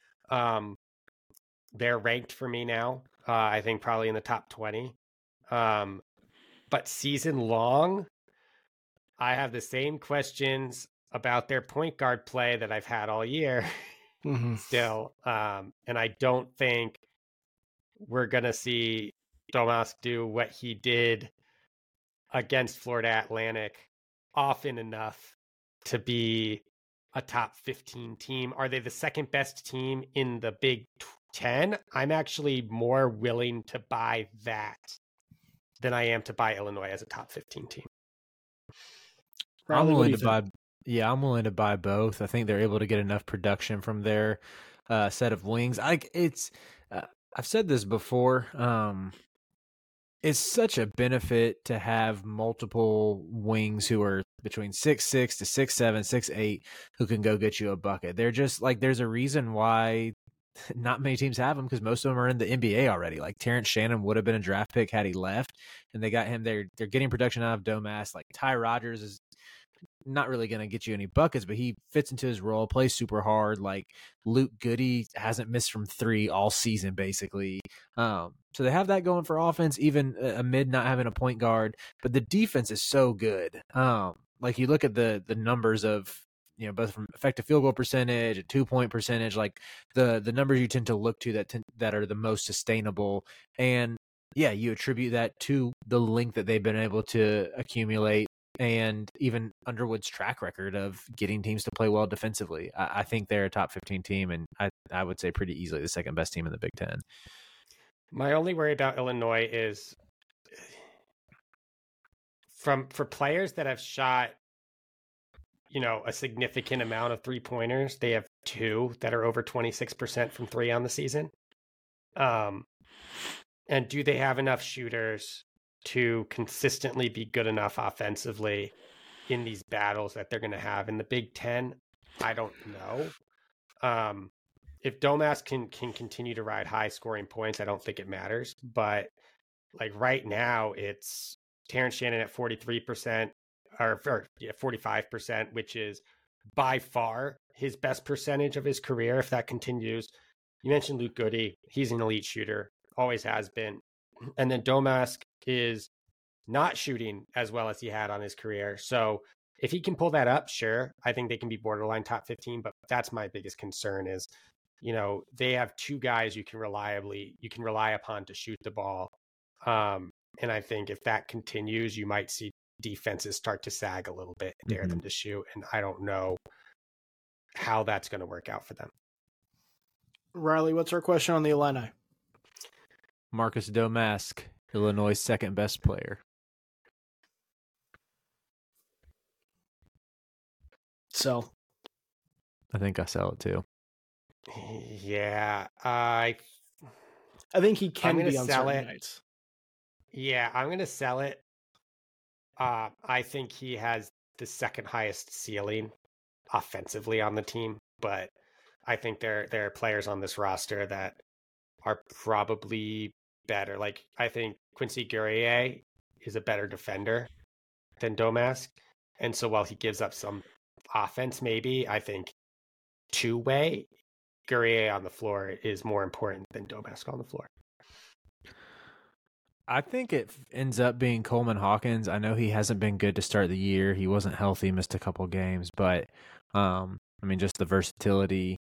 They're ranked for me now. I think probably in the top 20. But season long, I have the same questions about their point guard play that I've had all year Mhm. still. And I don't think we're going to see Domas do what he did against Florida Atlantic often enough to be a top 15 team. Are they the second best team in the Big 10? I'm actually more willing to buy that than I am to buy Illinois as a top 15 team. Riley, I'm what do willing you to think? buy. Yeah, I'm willing to buy both. I think they're able to get enough production from their set of wings. I've said this before. It's such a benefit to have multiple wings who are between 6'6" to 6'7", 6'8", who can go get you a bucket. They're just like, there's a reason why not many teams have them, because most of them are in the NBA already. Like Terrence Shannon would have been a draft pick had he left, and they got him. They're getting production out of Domas. Like Ty Rodgers is not really going to get you any buckets, but he fits into his role, plays super hard. Like Luke Goody hasn't missed from 3 all season, basically. So they have that going for offense, even amid not having a point guard. But the defense is so good. Like you look at the numbers of, both from effective field goal percentage and 2-point percentage, like the numbers you tend to look to that are the most sustainable. And yeah, you attribute that to the length that they've been able to accumulate, and even Underwood's track record of getting teams to play well defensively. I think they're a top 15 team, and I would say pretty easily the second best team in the Big Ten. My only worry about Illinois is for players that have shot, a significant amount of 3-pointers. They have 2 that are over 26% from 3 on the season. And do they have enough shooters to consistently be good enough offensively in these battles that they're going to have in the Big Ten? I don't know. If Domas can continue to ride high scoring points, I don't think it matters. But like right now, it's Terrence Shannon at 43% or 45%, which is by far his best percentage of his career. If that continues, you mentioned Luke Goody. He's an elite shooter, always has been. And then Domas is not shooting as well as he had on his career. So if he can pull that up, sure, I think they can be borderline top 15. But that's my biggest concern is, they have 2 guys you can rely upon to shoot the ball. And I think if that continues, you might see defenses start to sag a little bit, dare them to shoot. And I don't know how that's going to work out for them. Riley, what's our question on the Illini? Marcus Domask, Illinois' second best player. So I think I sell it too. Yeah, I think he can I'm be gonna on sell certain it. nights. Yeah, I'm going to sell it. I think he has the second highest ceiling offensively on the team, but I think there are players on this roster that are probably better. Like, I think Quincy Guerrier is a better defender than Domask. And so while he gives up some offense, maybe, I think two-way Guerrier on the floor is more important than Domask on the floor. I think it ends up being Coleman Hawkins. I know he hasn't been good to start the year. He wasn't healthy, missed a couple games, but just the versatility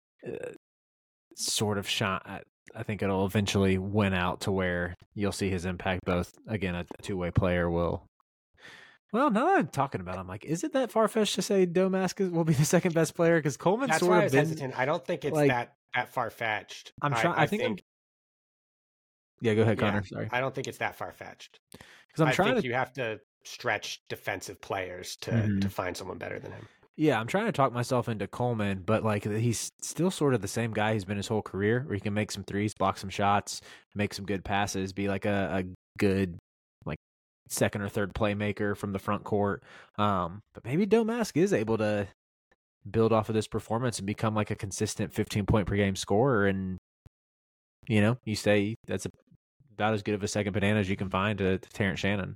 sort of shine. I think it'll eventually win out to where you'll see his impact. Both, again, a two-way player will. Well, now that I'm talking about it, I'm like, is it that far-fetched to say Domask will be the second best player? Because Coleman That's sort why of I was been hesitant. I don't think it's like, that far-fetched. I'm trying. I think Yeah, go ahead, Yeah, Connor. Sorry. I don't think it's that far fetched. Because I think you have to stretch defensive players to find someone better than him. Yeah, I'm trying to talk myself into Coleman, but like he's still sort of the same guy he's been his whole career, where he can make some threes, block some shots, make some good passes, be like a good like second or third playmaker from the front court. But maybe Domask is able to build off of this performance and become like a consistent 15-point per game scorer. And you say that's about as good of a second banana as you can find to Terrence Shannon.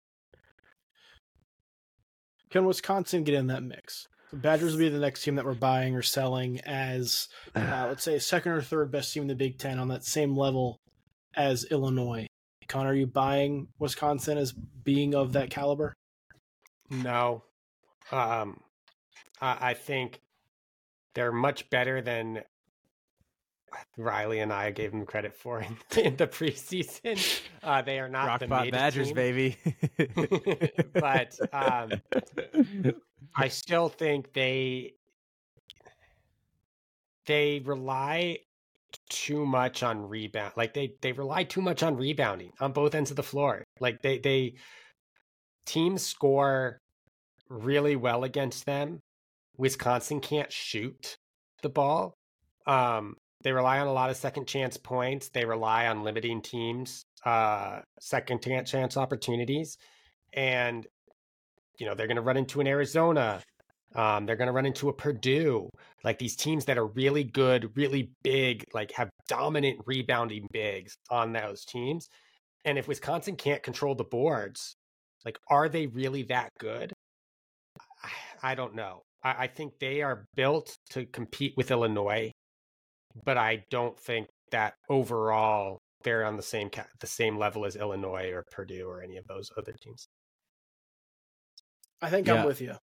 Can Wisconsin get in that mix? The Badgers will be the next team that we're buying or selling as, let's say, a second or third best team in the Big Ten on that same level as Illinois. Connor, are you buying Wisconsin as being of that caliber? No. I think they're much better than Riley and I gave them credit for in the preseason. They are not the Rockpot Badgers, team. baby. But I still think they rely too much on rebound. Like they rely too much on rebounding on both ends of the floor. Like they teams score really well against them. Wisconsin can't shoot the ball. They rely on a lot of second chance points. They rely on limiting teams' second chance opportunities. And, they're going to run into an Arizona. They're going to run into a Purdue. Like these teams that are really good, really big, like have dominant rebounding bigs on those teams. And if Wisconsin can't control the boards, like, are they really that good? I don't know. I think they are built to compete with Illinois. But I don't think that overall they're on the same level as Illinois or Purdue or any of those other teams. I think I'm with you.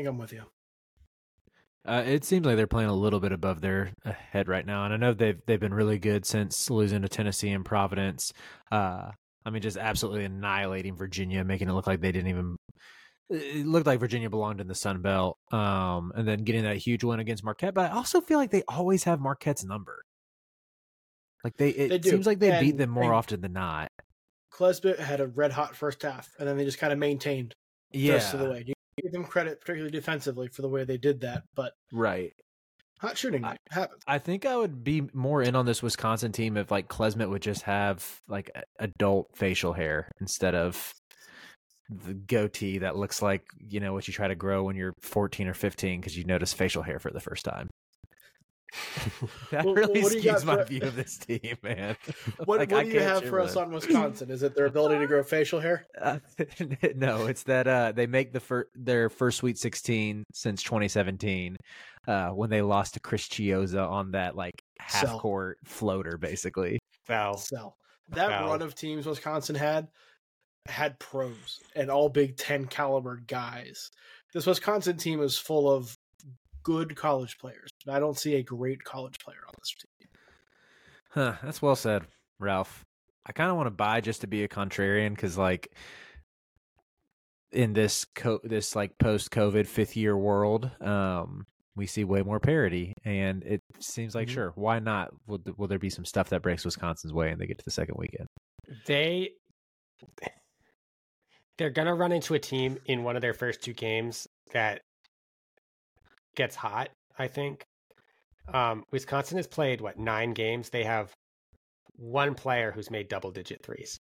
It seems like they're playing a little bit above their head right now, and I know they've been really good since losing to Tennessee and Providence. Just absolutely annihilating Virginia, making it look like they didn't even. It looked like Virginia belonged in the Sun Belt, and then getting that huge win against Marquette. But I also feel like they always have Marquette's number. Like it do. seems like they beat them more often than not. Klesmit had a red hot first half, and then they just kind of maintained the rest of the way. You give them credit, particularly defensively, for the way they did that, but right. Hot shooting night happens. I think I would be more in on this Wisconsin team if like Klesmit would just have like adult facial hair instead of the goatee that looks like what you try to grow when you're 14 or 15 because you notice facial hair for the first time. That really skews my view of this team, man. What do you have for us on Wisconsin? Is it their ability to grow facial hair? No, it's that they make their first Sweet 16 since 2017 when they lost to Chris Chiozza on that like half court floater, basically. That run of teams Wisconsin had pros and all Big Ten caliber guys. This Wisconsin team is full of good college players, but I don't see a great college player on this team. Huh, that's well said, Ralph. I kind of want to buy just to be a contrarian because, like, in this like post-COVID fifth-year world, we see way more parity, and it seems like sure, why not? Will there be some stuff that breaks Wisconsin's way, and they get to the second weekend? They're gonna run into a team in one of their first two games that gets hot, I think. Wisconsin has played 9 games. They have one player who's made double-digit threes,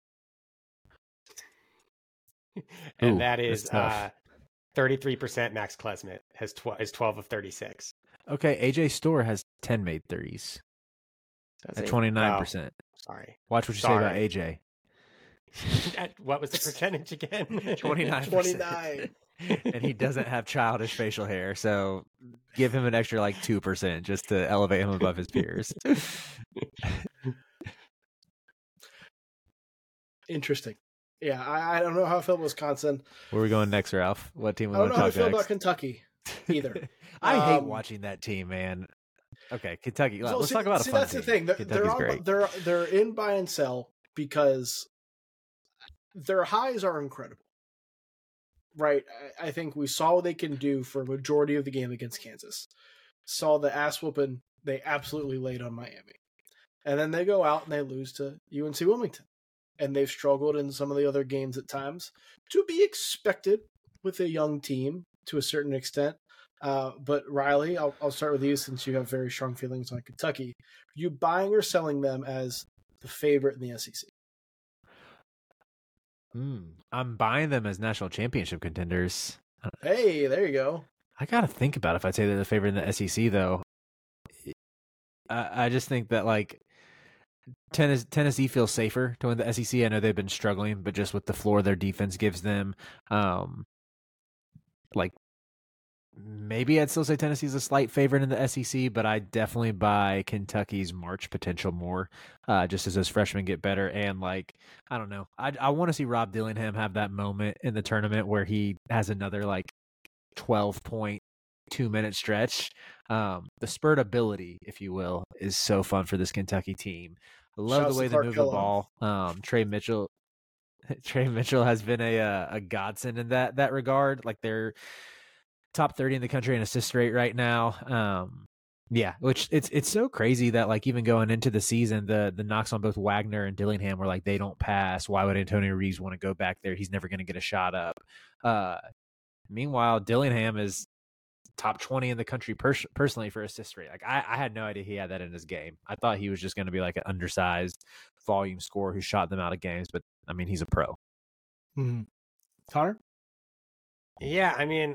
and that is 33%. Max Klesmit is 12 of 36. Okay, AJ Storr has 10 made threes at 29%. Sorry. Watch what you say about AJ. What was the percentage again? 29%. And he doesn't have childish facial hair, so give him an extra 2% just to elevate him above his peers. Interesting. Yeah, I don't know how I feel about Wisconsin. Where are we going next, Ralph? What team we I don't want know to how talk I feel next? about Kentucky either. I hate watching that team, man. Okay, Kentucky. Let's talk about a fun that's team. The thing. They're in buy and sell because their highs are incredible. Right? I think we saw what they can do for a majority of the game against Kansas. Saw the ass whooping they absolutely laid on Miami. And then they go out and they lose to UNC Wilmington. And they've struggled in some of the other games at times, to be expected with a young team to a certain extent. But Riley, I'll start with you since you have very strong feelings on Kentucky. Are you buying or selling them as the favorite in the SEC? I'm buying them as national championship contenders. Hey, there you go. I got to think about if I'd say they're the favorite in the SEC, though. I just think that, like, Tennessee feels safer to win the SEC. I know they've been struggling, but just with the floor their defense gives them, like, maybe I'd still say Tennessee's a slight favorite in the SEC, but I definitely buy Kentucky's March potential more, just as those freshmen get better. And, like, I don't know. I want to see Rob Dillingham have that moment in the tournament where he has another, like, 12-point 2-minute stretch. The spurt ability, if you will, is so fun for this Kentucky team. I love the way they move the ball. Trey Mitchell has been a godsend in that regard. Like, they're top 30 in the country in assist rate right now. Yeah, which it's so crazy that, like, even going into the season, the knocks on both Wagner and Dillingham were like, they don't pass. Why would Antonio Reeves want to go back there? He's never going to get a shot up. Meanwhile, Dillingham is top 20 in the country personally for assist rate. Like, I had no idea he had that in his game. I thought he was just going to be like an undersized volume scorer who shot them out of games, but I mean, he's a pro. Mm-hmm. Connor? Yeah, I mean,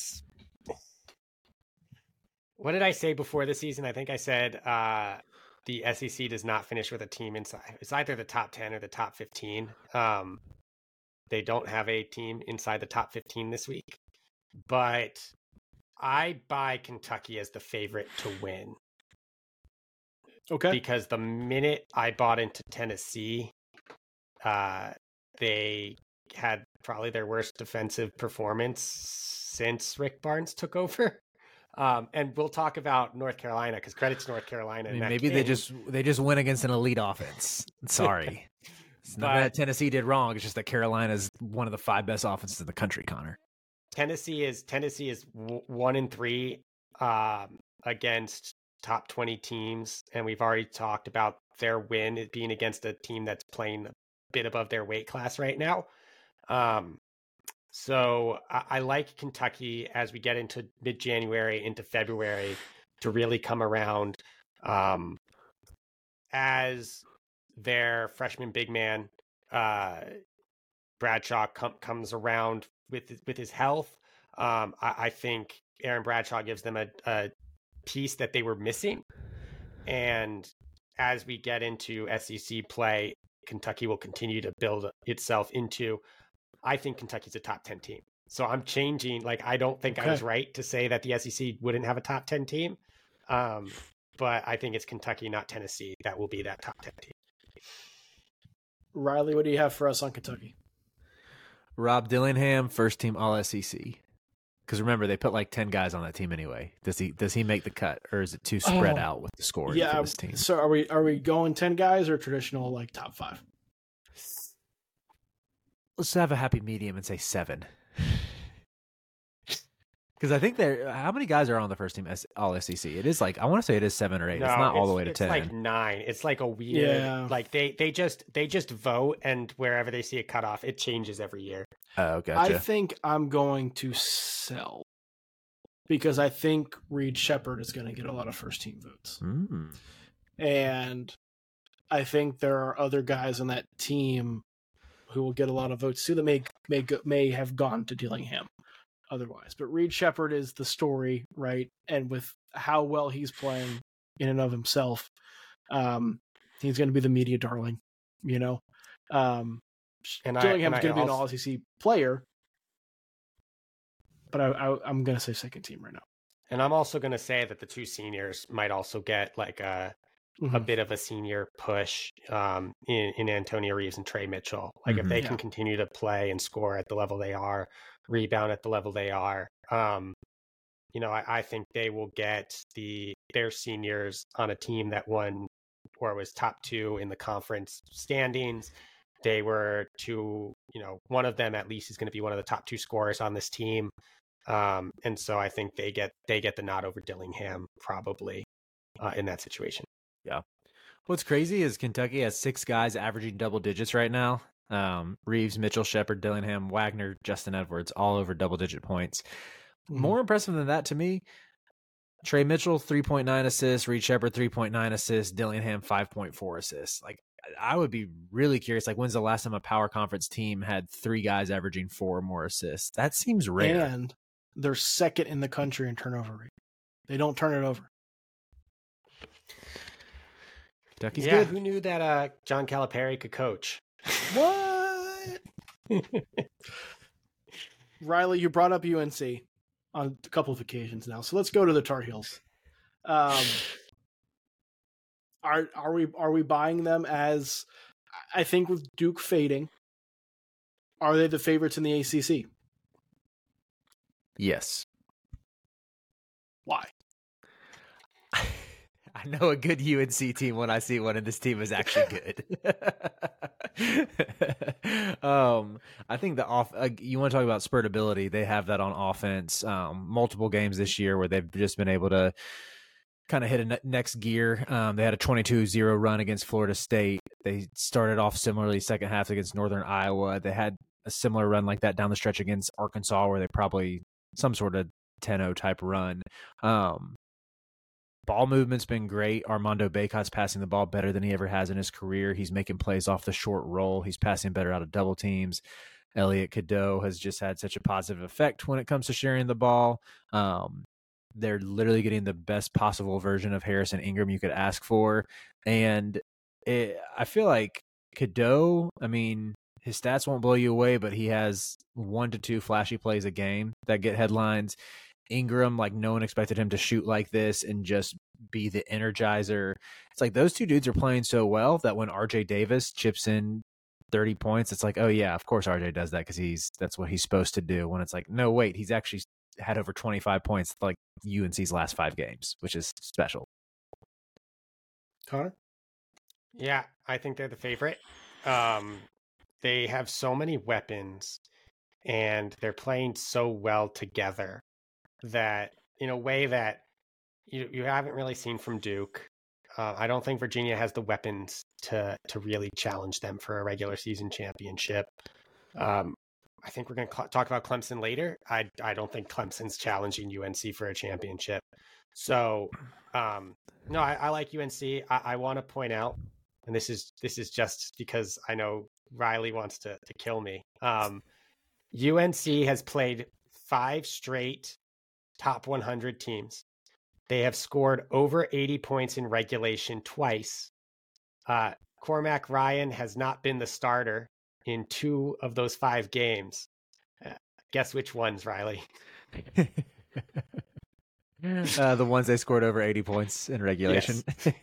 what did I say before the season? I think I said the SEC does not finish with a team inside. It's either the top 10 or the top 15. They don't have a team inside the top 15 this week, but I buy Kentucky as the favorite to win. Okay. Because the minute I bought into Tennessee, they had probably their worst defensive performance since Rick Barnes took over. And we'll talk about North Carolina because credit to North Carolina. I mean, maybe they just win against an elite offense. Sorry. It's not that Tennessee did wrong. It's just that Carolina's one of the 5 best offenses in the country, Connor. Tennessee is 1-3 against top 20 teams, and we've already talked about their win being against a team that's playing a bit above their weight class right now. So I like Kentucky as we get into mid-January into February to really come around as their freshman big man Bradshaw comes around with his health. I think Aaron Bradshaw gives them a piece that they were missing. And as we get into SEC play, Kentucky will continue to build itself into, I think Kentucky's a top 10 team. So I'm changing. Like, I don't think I was right to say that the SEC wouldn't have a top 10 team. But I think it's Kentucky, not Tennessee, that will be that top 10 team. Riley, what do you have for us on Kentucky? Rob Dillingham, first team All SEC. Because remember, they put like 10 guys on that team anyway. Does he make the cut, or is it too spread out with the scoring for this team? So are we going 10 guys or traditional like top 5? Let's have a happy medium and say 7. Because I think how many guys are on the first team All SEC? It is like, I want to say it is 7 or 8. No, it's not all the way to 10. It's like 9. It's like a weird, like they just vote, and wherever they see a cutoff, it changes every year. Oh, gotcha. I think I'm going to sell because I think Reed Shepherd is going to get a lot of first team votes. And I think there are other guys on that team who will get a lot of votes too that may have gone to Dillingham otherwise. But Reed Shepherd is the story, right? And with how well he's playing in and of himself, he's going to be the media darling, you know? And Dillingham's going to be an All-SEC player, but I'm going to say second team right now. And I'm also going to say that the 2 seniors might also get like a bit of a senior push in Antonio Reeves and Trey Mitchell. Like if they can continue to play and score at the level they are, rebound at the level they are, I think they will get their seniors on a team that won or was top 2 in the conference standings. They were one of them at least is going to be one of the top 2 scorers on this team. And so I think they get the nod over Dillingham probably in that situation. Yeah. What's crazy is Kentucky has 6 guys averaging double digits right now. Reeves, Mitchell, Shepard, Dillingham, Wagner, Justin Edwards, all over double-digit points. More impressive than that to me, Trey Mitchell, 3.9 assists, Reed Shepard, 3.9 assists, Dillingham, 5.4 assists. Like, I would be really curious, like, when's the last time a power conference team had 3 guys averaging 4 or more assists? That seems rare. And they're second in the country in turnover rate. They don't turn it over. Kentucky's Yeah, good. who knew that John Calipari could coach? What? Riley, you brought up UNC on a couple of occasions now, so let's go to the Tar Heels. Are we buying them as? I think with Duke fading, are they the favorites in the ACC? Yes. Why? I know a good UNC team when I see one, and this team is actually good. I think you want to talk about spurtability. They have that on offense. Multiple games this year where they've just been able to kind of hit a next gear. They had a 22-0 run against Florida State. They started off similarly second half against Northern Iowa. They had a similar run like that down the stretch against Arkansas, where they probably some sort of 10-0 type run. Ball movement's been great. Armando Bacot's passing the ball better than he ever has in his career. He's making plays off the short roll. He's passing better out of double teams. Elliot Cadeau has just had such a positive effect when it comes to sharing the ball. They're literally getting the best possible version of Harrison Ingram you could ask for. And I feel like Cadeau, I mean, his stats won't blow you away, but he has 1 to 2 flashy plays a game that get headlines. Ingram, like, no one expected him to shoot like this and just be the energizer. It's like those two dudes are playing so well that when RJ Davis chips in 30 points, it's like, oh yeah, of course RJ does that because that's what he's supposed to do. When it's like, no, wait, he's actually had over 25 points like UNC's last 5 games, which is special. Connor? Yeah, I think they're the favorite. They have so many weapons and they're playing so well together that in a way that you haven't really seen from Duke. I don't think Virginia has the weapons to really challenge them for a regular season championship. I think we're going to talk about Clemson later. I don't think Clemson's challenging UNC for a championship. So, no, I like UNC. I want to point out, and this is just because I know Riley wants to kill me. UNC has played 5 straight top 100 teams. They have scored over 80 points in regulation twice. Cormac Ryan has not been the starter in 2 of those 5 games. Guess which ones, Riley? The ones they scored over 80 points in regulation. Yes.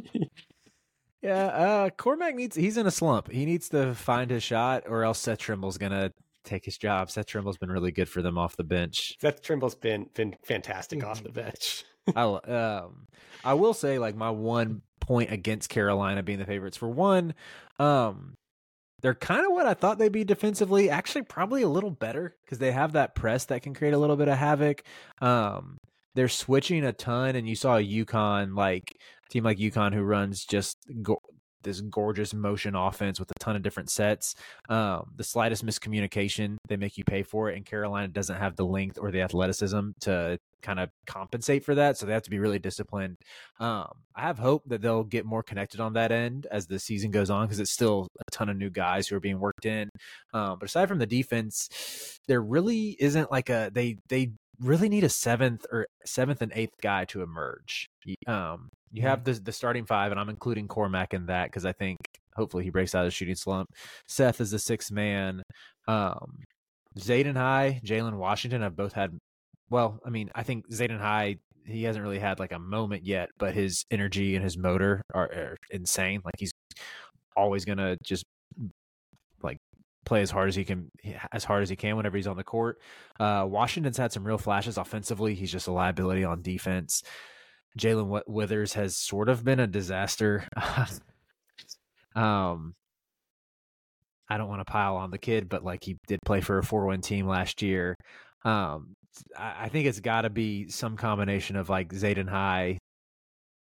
Yeah, Cormac he's in a slump. He needs to find his shot, or else Seth Trimble's going to take his job. Seth Trimble's been really good for them off the bench. Seth Trimble's been fantastic off the bench. I will say, like, my one point against Carolina being the favorites, for one, they're kind of what I thought they'd be defensively. Actually, probably a little better because they have that press that can create a little bit of havoc. They're switching a ton, and you saw a UConn, like team like UConn, who runs just this gorgeous motion offense with a ton of different sets. The slightest miscommunication, they make you pay for it, and Carolina doesn't have the length or the athleticism to kind of compensate for that, so they have to be really disciplined. I have hope that they'll get more connected on that end as the season goes on, because it's still a ton of new guys who are being worked in. But aside from the defense, there really isn't like they really need a seventh and eighth guy to emerge. You have the starting 5, and I'm including Cormac in that because I think hopefully he breaks out of the shooting slump. Seth is the 6th man. Zayden High, Jalen Washington have both had, well, I mean, I think Zayden High, he hasn't really had like a moment yet, but his energy and his motor are insane. Like, he's always going to just like play as hard as he can whenever he's on the court. Washington's had some real flashes offensively. He's just a liability on defense. Jalen Withers has sort of been a disaster. I don't want to pile on the kid, but like, he did play for a 4-win team last year. I think it's got to be some combination of like Zayden High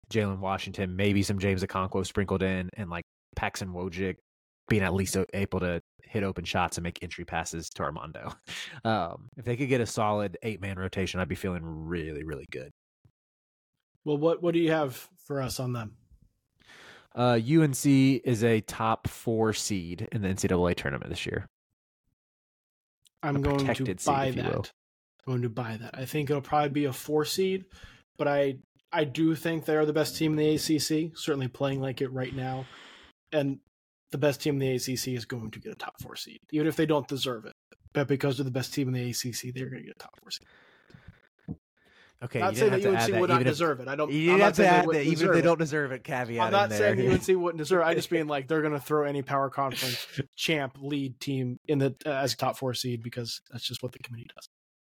Jalen Washington, maybe some James Okonkwo sprinkled in, and like Paxson Wojcik being at least able to hit open shots and make entry passes to Armando. If they could get a solid 8-man rotation, I'd be feeling really, really good. Well, what do you have for us on them? UNC is a top 4 seed in the NCAA tournament this year. I'm going to buy that. I'm going to buy that. I think it'll probably be a 4 seed, but I do think they are the best team in the ACC, certainly playing like it right now. And the best team in the ACC is going to get a top 4 seed, even if they don't deserve it. But because they're the best team in the ACC, they're going to get a top 4 seed. Okay, not saying that UNC would not deserve it. I don't. You have to add that even if they don't deserve it. Caveat. I'm not saying UNC wouldn't deserve it. I just mean like they're going to throw any power conference champ lead team in the as a top 4 seed because that's just what the committee does.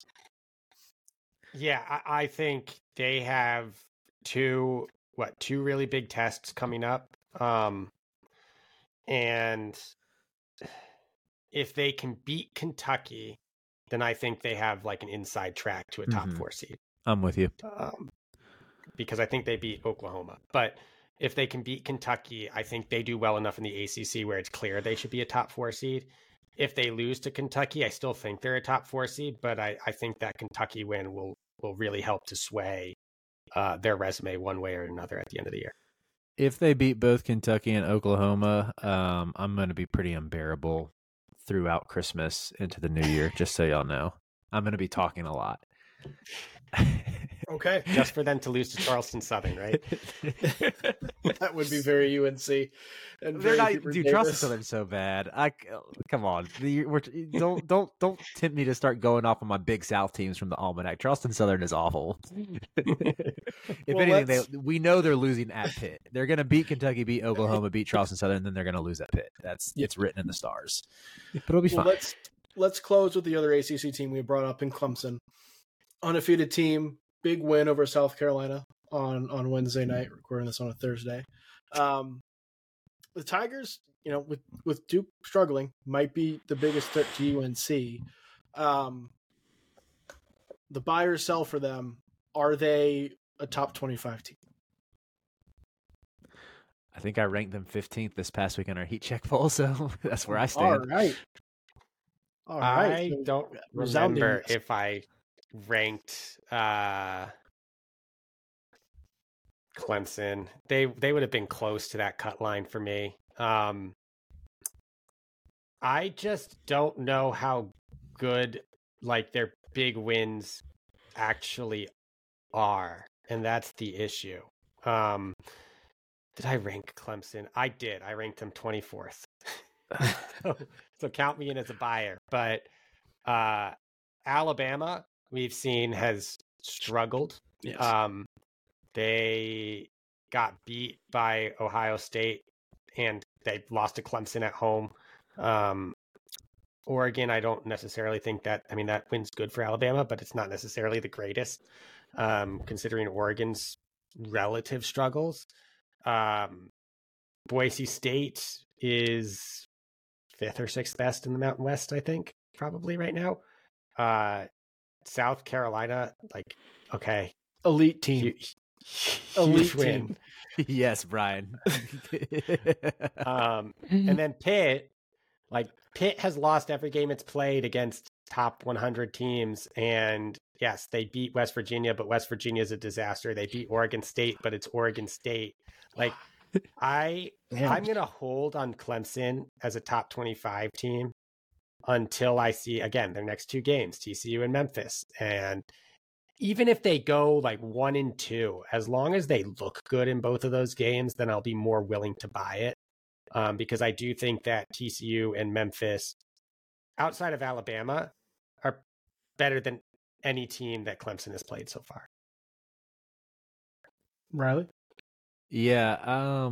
Yeah, I think they have two really big tests coming up, and if they can beat Kentucky, then I think they have like an inside track to a top 4 seed. I'm with you. Because I think they beat Oklahoma. But if they can beat Kentucky, I think they do well enough in the ACC where it's clear they should be a top 4 seed. If they lose to Kentucky, I still think they're a top 4 seed, but I think that Kentucky win will really help to sway their resume one way or another at the end of the year. If they beat both Kentucky and Oklahoma, I'm going to be pretty unbearable throughout Christmas into the new year, just so y'all know. I'm going to be talking a lot. Okay. Just for them to lose to Charleston Southern, right? That would be very UNC. And they're very not, dude. Charleston Southern's so bad. Come on. Don't tempt me to start going off on my Big South teams from the Almanac. Charleston Southern is awful. If anything, we know they're losing at Pitt. They're going to beat Kentucky, beat Oklahoma, beat Charleston Southern, and then they're going to lose at Pitt. It's written in the stars. But it'll be fine. Let's close with the other ACC team we brought up in Clemson. Undefeated team, big win over South Carolina on Wednesday night, recording this on a Thursday. The Tigers, with Duke struggling, might be the biggest threat to UNC. The buy or sell for them, are they a top 25 team? I think I ranked them 15th this past week in our Heat Check poll, so that's where I stand. All right. I don't remember if I ranked Clemson. They would have been close to that cut line for me. I just don't know how good like their big wins actually are, and that's the issue. Did I rank Clemson? I did. I ranked them 24th. so count me in as a buyer. But Alabama, we've seen, has struggled. Yes. They got beat by Ohio State, and they lost to Clemson at home. Oregon, I don't necessarily think that. I mean, that win's good for Alabama, but it's not necessarily the greatest, considering Oregon's relative struggles. Boise State is 5th or 6th best in the Mountain West, I think, probably right now. South Carolina, okay. Elite team. Elite win. Yes, Brian. And then Pitt has lost every game it's played against top 100 teams. And yes, they beat West Virginia, but West Virginia is a disaster. They beat Oregon State, but it's Oregon State. I'm going to hold on Clemson as a top 25 team until I see, again, their next 2 games, TCU and Memphis. And even if they go 1-2, as long as they look good in both of those games, then I'll be more willing to buy it. Because I do think that TCU and Memphis, outside of Alabama, are better than any team that Clemson has played so far. Riley? Yeah,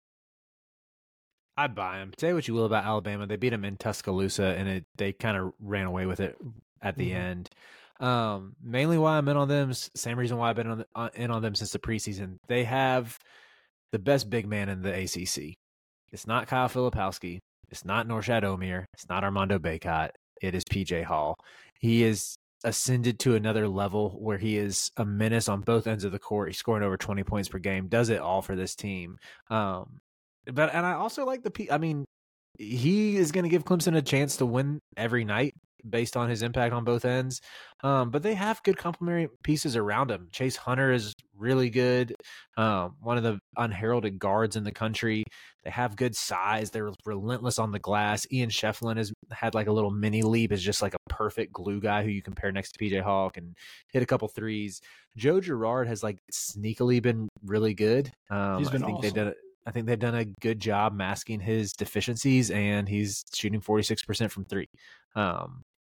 I buy them. Say what you will about Alabama. They beat them in Tuscaloosa, and they kind of ran away with it at the end. Mainly why I'm in on them, same reason why I've been in on them since the preseason. They have the best big man in the ACC. It's not Kyle Filipowski. It's not Norshad Omier. It's not Armando Bacot. It is PJ Hall. He is ascended to another level where he is a menace on both ends of the court. He's scoring over 20 points per game, does it all for this team. And I also like he is going to give Clemson a chance to win every night based on his impact on both ends. But they have good complementary pieces around him. Chase Hunter is really good. One of the unheralded guards in the country. They have good size. They're relentless on the glass. Ian Shefflin has had like a little mini leap, is just like a perfect glue guy who you can pair next to PJ Hawk and hit a couple threes. Joe Girard has like sneakily been really good. He's been awesome. I think they've done a good job masking his deficiencies, and he's shooting 46% from three. I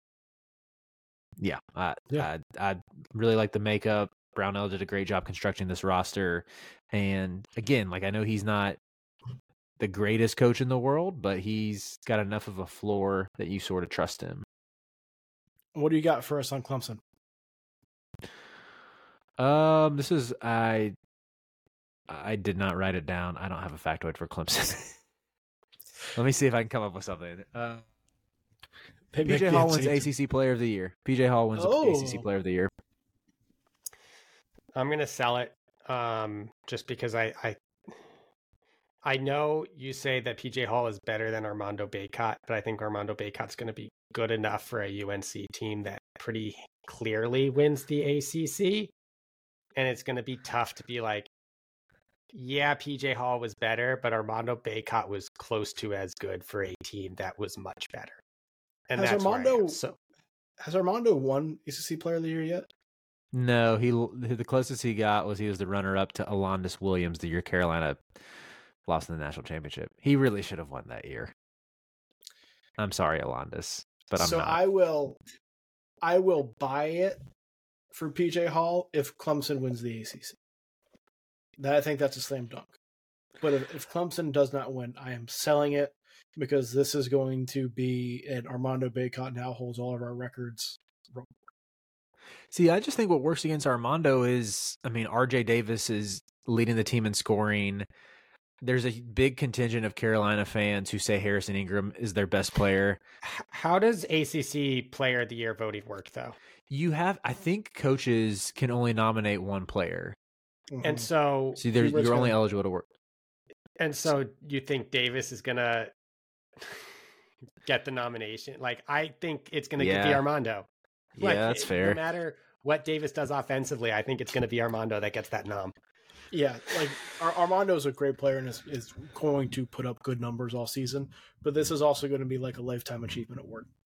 really like the makeup. Brownell did a great job constructing this roster. And again, like I know he's not the greatest coach in the world, but he's got enough of a floor that you sort of trust him. What do you got for us on Clemson? I did not write it down. I don't have a factoid for Clemson. Let me see if I can come up with something. PJ Hall wins ACC Player of the Year. PJ Hall wins ACC Player of the Year. I'm going to sell it just because I know you say that PJ Hall is better than Armando Bacot, but I think Armando Bacot's going to be good enough for a UNC team that pretty clearly wins the ACC. And it's going to be tough to be like, yeah, PJ Hall was better, but Armando Bacot was close to as good for a team that was much better. And has Armando won ACC Player of the Year yet? No, the closest he got was he was the runner-up to Alondas Williams the year Carolina lost in the national championship. He really should have won that year. I'm sorry, Alondas, but I'm not. I will buy it for PJ Hall if Clemson wins the ACC. I think that's a slam dunk. But if Clemson does not win, I am selling it because this is going to be an Armando Bacot now holds all of our records. See, I just think what works against Armando is, RJ Davis is leading the team in scoring. There's a big contingent of Carolina fans who say Harrison Ingram is their best player. How does ACC Player of the Year voting work, though? I think coaches can only nominate one player. Mm-hmm. And so you're only eligible to work. And so you think Davis is going to get the nomination? Like, I think it's going to be Armando. Yeah, that's fair. No matter what Davis does offensively, I think it's going to be Armando that gets that nom. Yeah, like Armando's a great player and is going to put up good numbers all season, but this is also going to be like a lifetime achievement at work.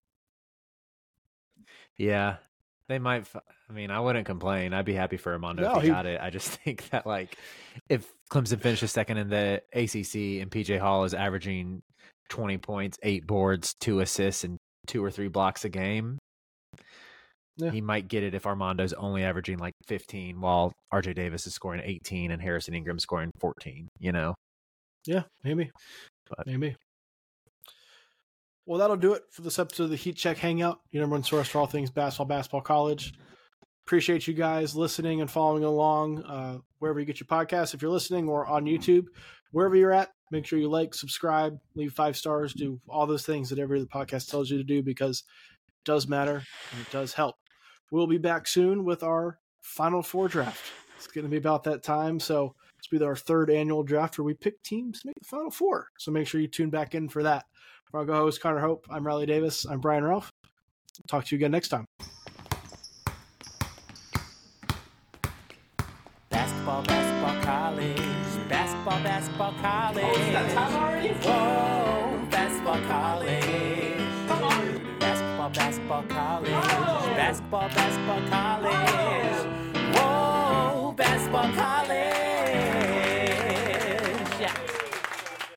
Yeah, they might. I wouldn't complain. I'd be happy for Armando if he got it. I just think that if Clemson finishes second in the ACC and PJ Hall is averaging 20 points, 8 boards, 2 assists, and 2 or 3 blocks a game, he might get it if Armando's only averaging 15 while RJ Davis is scoring 18 and Harrison Ingram scoring 14, Yeah, maybe. Maybe. Well, that'll do it for this episode of the Heat Check Hangout, your number one source for all things basketball college. Appreciate you guys listening and following along wherever you get your podcasts. If you're listening or on YouTube, wherever you're at, make sure you like, subscribe, leave 5 stars, do all those things that every other podcast tells you to do because it does matter and it does help. We'll be back soon with our Final Four draft. It's going to be about that time. So it's be our 3rd annual draft where we pick teams to make the Final Four. So make sure you tune back in for that. For our co-host Connor Hope, I'm Riley Davis. I'm Brian Ralph. Talk to you again next time. Basketball, college. Basketball, college. Oh, is that time already? Whoa, basketball, college. Come on. Basketball, college. Basketball, college.